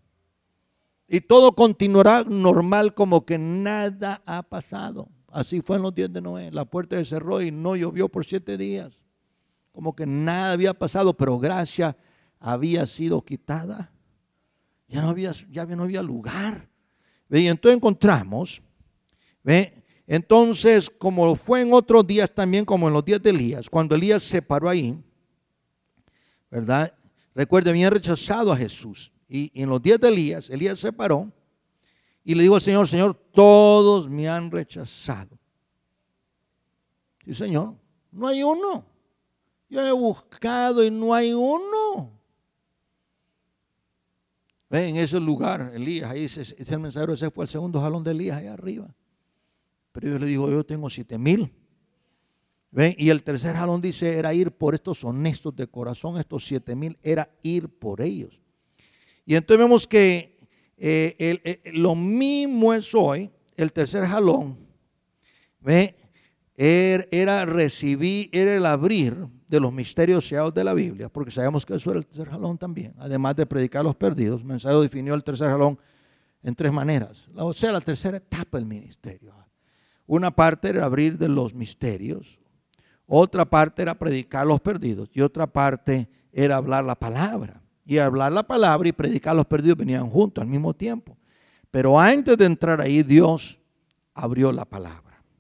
Y todo continuará normal, como que nada ha pasado. Así fue en los días de Noé. La puerta se cerró y no llovió por 7 días. Como que nada había pasado, pero gracia había sido quitada. Ya no había lugar. ¿Ve? Y entonces encontramos, ¿ve? Entonces, como fue en otros días también, como en los días de Elías, cuando Elías se paró ahí, ¿verdad? Recuerde, habían rechazado a Jesús. Y en los días de Elías se paró y le dijo al Señor, Señor, todos me han rechazado. Sí, Señor, no hay uno. Yo he buscado y no hay uno. Ven, en ese lugar, Elías, ahí es el mensajero, ese fue el segundo jalón de Elías, ahí arriba. Pero Dios le dijo, yo tengo 7,000. ¿Ven? Y el tercer jalón dice, era ir por estos honestos de corazón, estos 7,000, era ir por ellos. Y entonces vemos que lo mismo es hoy, el tercer jalón, ¿ve? Era el abrir de los misterios sellados de la Biblia, porque sabemos que eso era el tercer jalón también, además de predicar a los perdidos. El mensajero definió el tercer jalón en 3 maneras, o sea, la tercera etapa del ministerio. Una parte era abrir de los misterios, otra parte era predicar a los perdidos y otra parte era hablar la palabra. Y hablar la palabra y predicar a los perdidos venían juntos al mismo tiempo. Pero antes de entrar ahí, Dios abrió la palabra.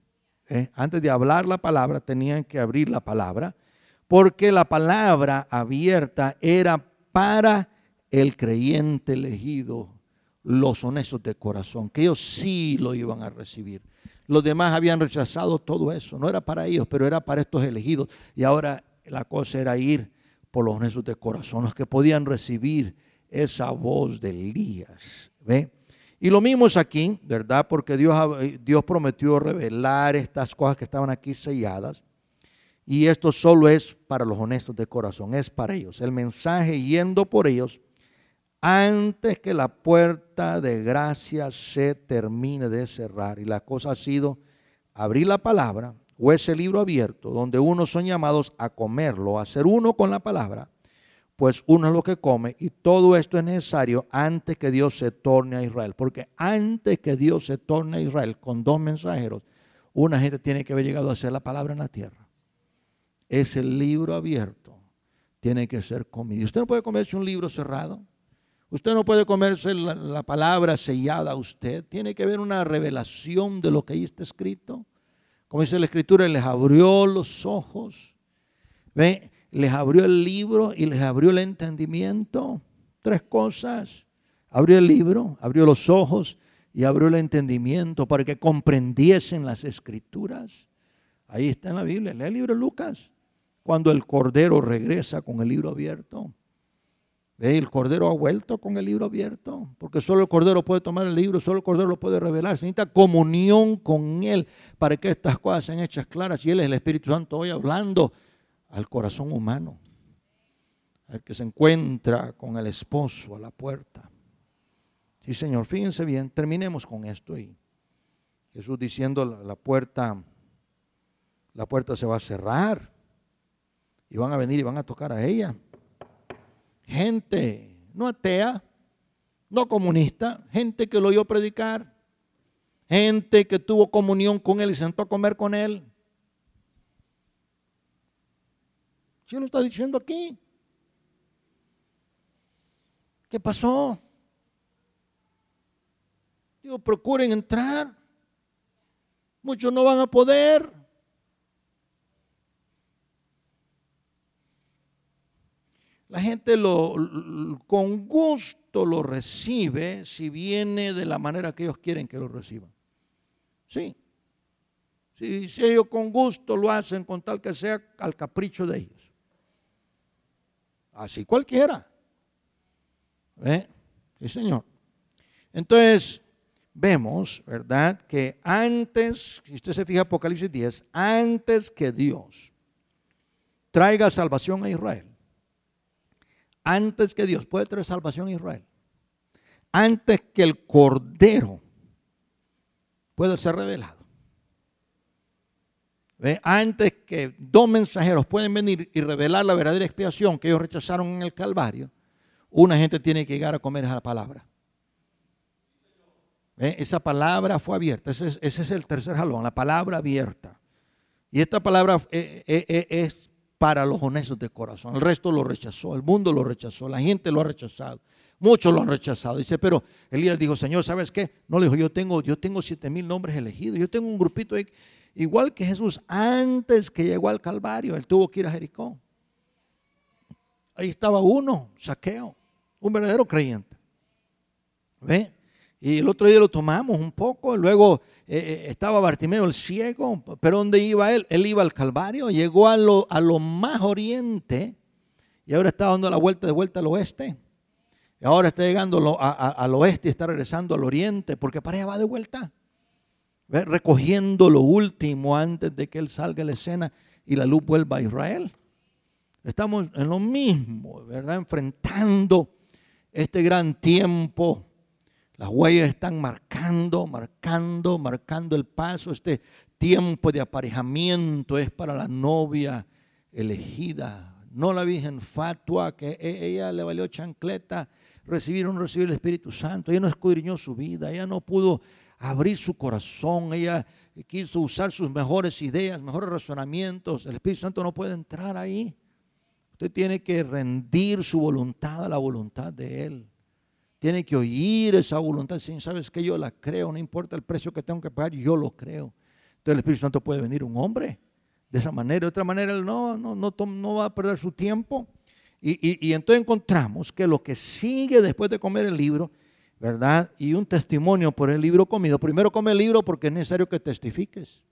Antes de hablar la palabra, tenían que abrir la palabra, porque la palabra abierta era para el creyente elegido, los honestos de corazón, que ellos sí lo iban a recibir. Los demás habían rechazado todo eso, no era para ellos, pero era para estos elegidos. Y ahora la cosa era ir por los honestos de corazón, los que podían recibir esa voz de Elías. ¿Ve? Y lo mismo es aquí, ¿verdad? Porque Dios prometió revelar estas cosas que estaban aquí selladas. Y esto solo es para los honestos de corazón, es para ellos. El mensaje yendo por ellos antes que la puerta de gracia se termine de cerrar. Y la cosa ha sido abrir la palabra o ese libro abierto donde unos son llamados a comerlo, a ser uno con la palabra, pues uno es lo que come. Y todo esto es necesario antes que Dios se torne a Israel. Porque antes que Dios se torne a Israel con dos mensajeros, una gente tiene que haber llegado a hacer la palabra en la tierra. Ese libro abierto tiene que ser comido. Usted no puede comerse un libro cerrado. Usted no puede comerse la palabra sellada a usted. Tiene que haber una revelación de lo que ahí está escrito. Como dice la Escritura, les abrió los ojos. ¿Ve? Les abrió el libro y les abrió el entendimiento. Tres cosas. Abrió el libro, abrió los ojos y abrió el entendimiento para que comprendiesen las Escrituras. Ahí está en la Biblia. Lee el libro de Lucas. Cuando el Cordero regresa con el libro abierto. ¿Ve? El Cordero ha vuelto con el libro abierto. Porque solo el Cordero puede tomar el libro, solo el Cordero lo puede revelar. Se necesita comunión con Él para que estas cosas sean hechas claras. Y Él es el Espíritu Santo hoy hablando al corazón humano. El que se encuentra con el esposo a la puerta. Sí, Señor, fíjense bien, terminemos con esto. Y Jesús diciendo la puerta se va a cerrar. Y van a venir y van a tocar a ella. Gente no atea, no comunista, gente que lo oyó predicar, gente que tuvo comunión con Él y se sentó a comer con Él. ¿Sí lo está diciendo aquí? ¿Qué pasó? Digo, procuren entrar. Muchos no van a poder. La gente con gusto lo recibe si viene de la manera que ellos quieren que lo reciban. Sí. Si ellos con gusto lo hacen con tal que sea al capricho de ellos. Así cualquiera. ¿Ve? Sí, Señor. Entonces, vemos, ¿verdad? Que antes, si usted se fija Apocalipsis 10, antes que Dios traiga salvación a Israel, antes que Dios puede traer salvación a Israel, antes que el Cordero pueda ser revelado, ¿ve? Antes que dos mensajeros pueden venir y revelar la verdadera expiación que ellos rechazaron en el Calvario, una gente tiene que llegar a comer esa palabra. ¿Ve? Esa palabra fue abierta, ese es el tercer jalón, la palabra abierta. Y esta palabra es para los honestos de corazón. El resto lo rechazó, el mundo lo rechazó, la gente lo ha rechazado. Muchos lo han rechazado. Dice, pero Elías dijo, Señor, ¿sabes qué? No, le dijo, yo tengo 7,000 nombres elegidos. Yo tengo un grupito ahí, igual que Jesús, antes que llegó al Calvario, él tuvo que ir a Jericó. Ahí estaba uno, Zaqueo, un verdadero creyente. ¿Ve? Y el otro día lo tomamos un poco, luego estaba Bartimeo el ciego, pero ¿dónde iba él? Él iba al Calvario, llegó a lo más oriente y ahora está dando la vuelta de vuelta al oeste. Y ahora está llegando al oeste y está regresando al oriente, porque para allá va de vuelta. ¿Ve? Recogiendo lo último antes de que él salga a la escena y la luz vuelva a Israel. Estamos en lo mismo, ¿verdad? Enfrentando este gran tiempo. Las huellas están marcando el paso. Este tiempo de aparejamiento es para la novia elegida. No la virgen fatua, que ella le valió chancleta recibir o no recibir el Espíritu Santo. Ella no escudriñó su vida, ella no pudo abrir su corazón, ella quiso usar sus mejores ideas, mejores razonamientos. El Espíritu Santo no puede entrar ahí. Usted tiene que rendir su voluntad a la voluntad de Él. Tiene que oír esa voluntad. Si sabes que yo la creo, no importa el precio que tengo que pagar, yo lo creo. Entonces el Espíritu Santo puede venir un hombre de esa manera. De otra manera, él no va a perder su tiempo. Y entonces encontramos que lo que sigue después de comer el libro, ¿verdad? Y un testimonio por el libro comido. Primero come el libro porque es necesario que testifiques.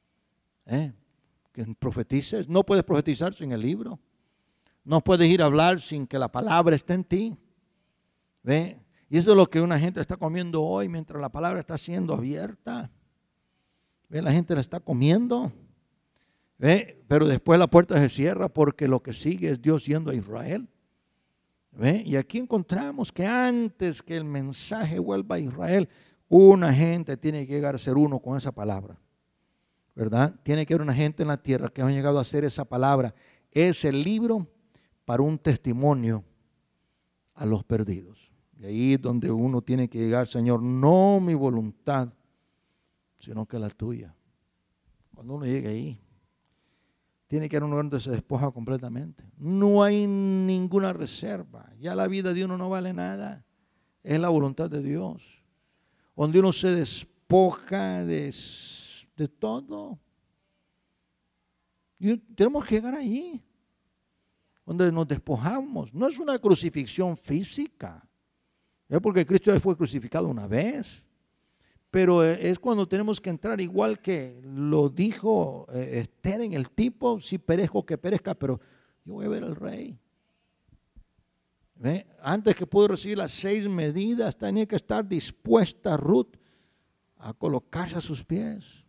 Que profetices. No puedes profetizar sin el libro. No puedes ir a hablar sin que la palabra esté en ti. ¿Ve? Y eso es lo que una gente está comiendo hoy mientras la palabra está siendo abierta. ¿Ve? La gente la está comiendo. ¿Ve? Pero después la puerta se cierra porque lo que sigue es Dios yendo a Israel. ¿Ve? Y aquí encontramos que antes que el mensaje vuelva a Israel, una gente tiene que llegar a ser uno con esa palabra. ¿Verdad? Tiene que haber una gente en la tierra que ha llegado a hacer esa palabra. Es el libro para un testimonio a los perdidos. Y ahí es donde uno tiene que llegar, Señor, no mi voluntad, sino que la tuya. Cuando uno llegue ahí, tiene que haber un lugar donde se despoja completamente. No hay ninguna reserva. Ya la vida de uno no vale nada. Es la voluntad de Dios. Donde uno se despoja de todo. Y tenemos que llegar ahí. Donde nos despojamos. No es una crucifixión física. Es porque Cristo fue crucificado una vez. Pero es cuando tenemos que entrar igual que lo dijo Esther en el tipo, si perezco que perezca, pero yo voy a ver al rey. ¿Ve? Antes que pudo recibir las 6 medidas, tenía que estar dispuesta Ruth a colocarse a sus pies.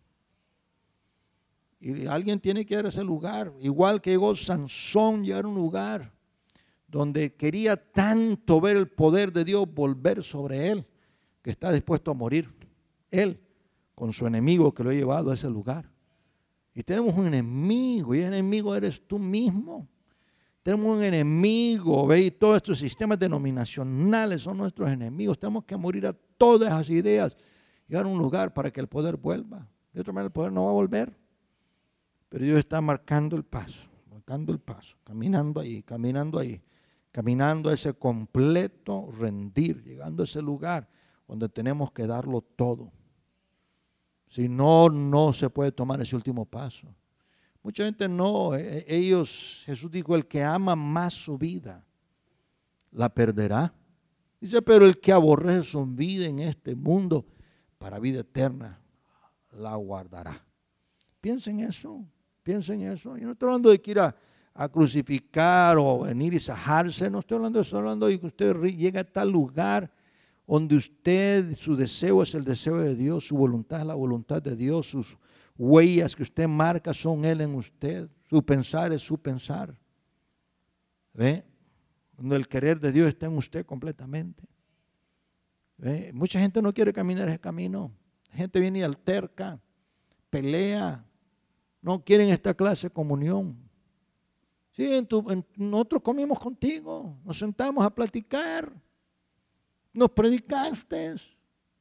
Y alguien tiene que ir a ese lugar, igual que llegó Sansón, llegar a un lugar donde quería tanto ver el poder de Dios volver sobre él, que está dispuesto a morir. Él, con su enemigo que lo ha llevado a ese lugar. Y tenemos un enemigo, y el enemigo eres tú mismo. Tenemos un enemigo, ¿ve? Y todos estos sistemas denominacionales son nuestros enemigos. Tenemos que morir a todas esas ideas, llegar a un lugar para que el poder vuelva. De otra manera el poder no va a volver. Pero Dios está marcando el paso, caminando ahí, caminando a ese completo rendir, llegando a ese lugar donde tenemos que darlo todo. Si no, no se puede tomar ese último paso. Mucha gente no, Jesús dijo, el que ama más su vida, la perderá. Dice, pero el que aborrece su vida en este mundo, para vida eterna, la guardará. Piensen en eso. Yo no estoy hablando de que ir a crucificar o venir y sajarse, no estoy hablando de eso, estoy hablando de que usted llegue a tal lugar donde usted, su deseo es el deseo de Dios, su voluntad es la voluntad de Dios, sus huellas que usted marca son Él en usted, su pensar es su pensar. ¿Ve? Donde el querer de Dios está en usted completamente. ¿Ve? Mucha gente no quiere caminar ese camino. La gente viene y alterca, pelea, no quieren esta clase de comunión. Sí, nosotros comimos contigo, nos sentamos a platicar. Nos predicaste. Esa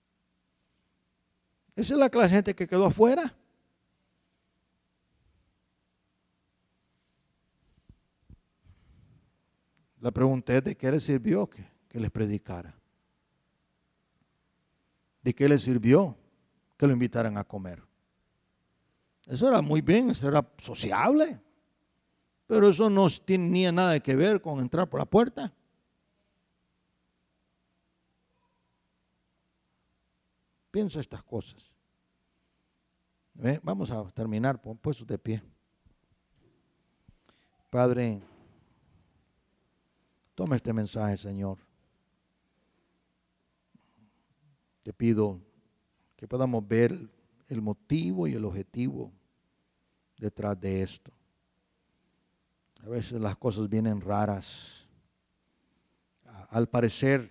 es la clase de gente que quedó afuera. La pregunta es, ¿de qué le sirvió que les predicara? ¿De qué le sirvió que lo invitaran a comer? Eso era muy bien, eso era sociable. Pero eso no tenía nada que ver con entrar por la puerta. Piensa estas cosas. Vamos a terminar puestos de pie. Padre, toma este mensaje, Señor. Te pido que podamos ver el motivo y el objetivo detrás de esto. A veces las cosas vienen raras. Al parecer,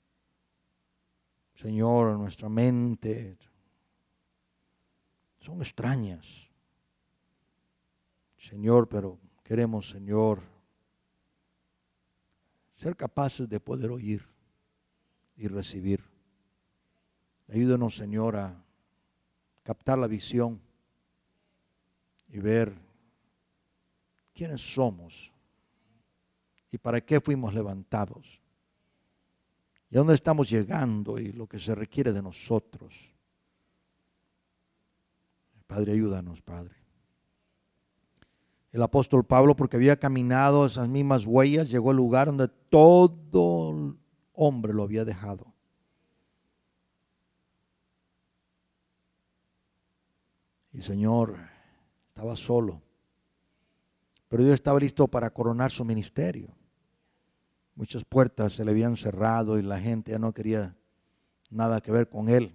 Señor, nuestra mente son extrañas. Señor, pero queremos, Señor, ser capaces de poder oír y recibir. Ayúdanos, Señor, a captar la visión y ver quiénes somos y para qué fuimos levantados. ¿Y a dónde estamos llegando y lo que se requiere de nosotros? Padre, ayúdanos, Padre. El apóstol Pablo, porque había caminado esas mismas huellas, llegó al lugar donde todo hombre lo había dejado. Y el Señor estaba solo, pero Dios estaba listo para coronar su ministerio. Muchas puertas se le habían cerrado y la gente ya no quería nada que ver con él.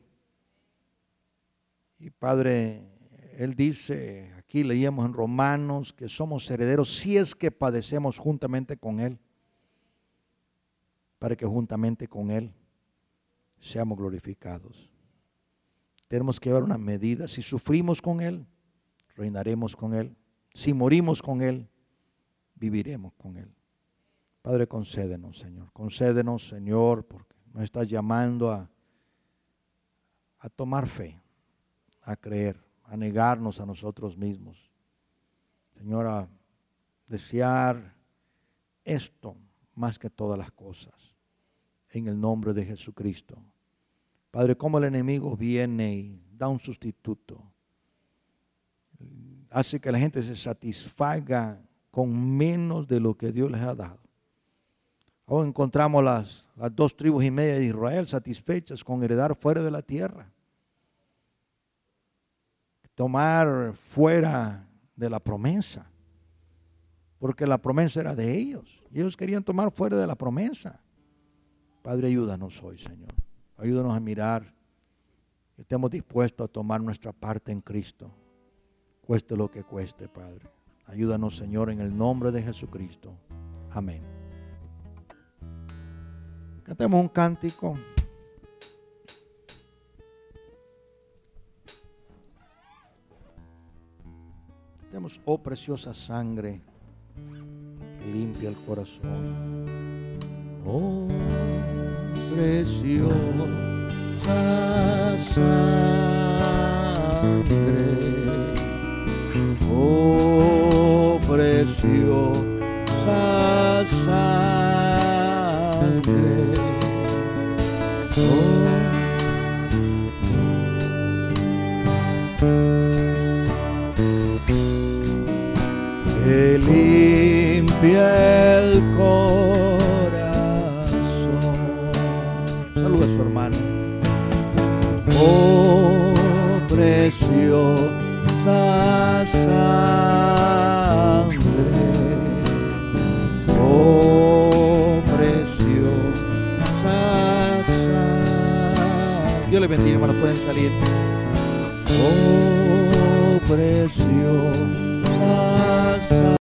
Y Padre, Él dice, aquí leíamos en Romanos, que somos herederos si es que padecemos juntamente con Él, para que juntamente con Él seamos glorificados. Tenemos que llevar una medida. Si sufrimos con Él, reinaremos con Él. Si morimos con Él, viviremos con Él. Padre, concédenos, Señor. Concédenos, Señor, porque nos estás llamando a tomar fe, a creer, a negarnos a nosotros mismos. Señor, a desear esto más que todas las cosas. En el nombre de Jesucristo. Padre, como el enemigo viene y da un sustituto, hace que la gente se satisfaga con menos de lo que Dios les ha dado. Ahora encontramos las 2,5 tribus de Israel satisfechas con heredar fuera de la tierra. Tomar fuera de la promesa, porque la promesa era de ellos. Y ellos querían tomar fuera de la promesa. Padre, ayúdanos hoy, Señor. Ayúdanos a mirar que estemos dispuestos a tomar nuestra parte en Cristo, cueste lo que cueste, Padre. Ayúdanos, Señor, en el nombre de Jesucristo. Amén. Cantemos un cántico. Cantemos, oh preciosa sangre que limpia el corazón. Oh preciosa sangre, oh preciosa sangre, oh, que limpia el corazón. Saluda a su hermano. Oh preciosa sangre, oh preciosa sangre. Dios les bendiga, hermanos, pueden salir.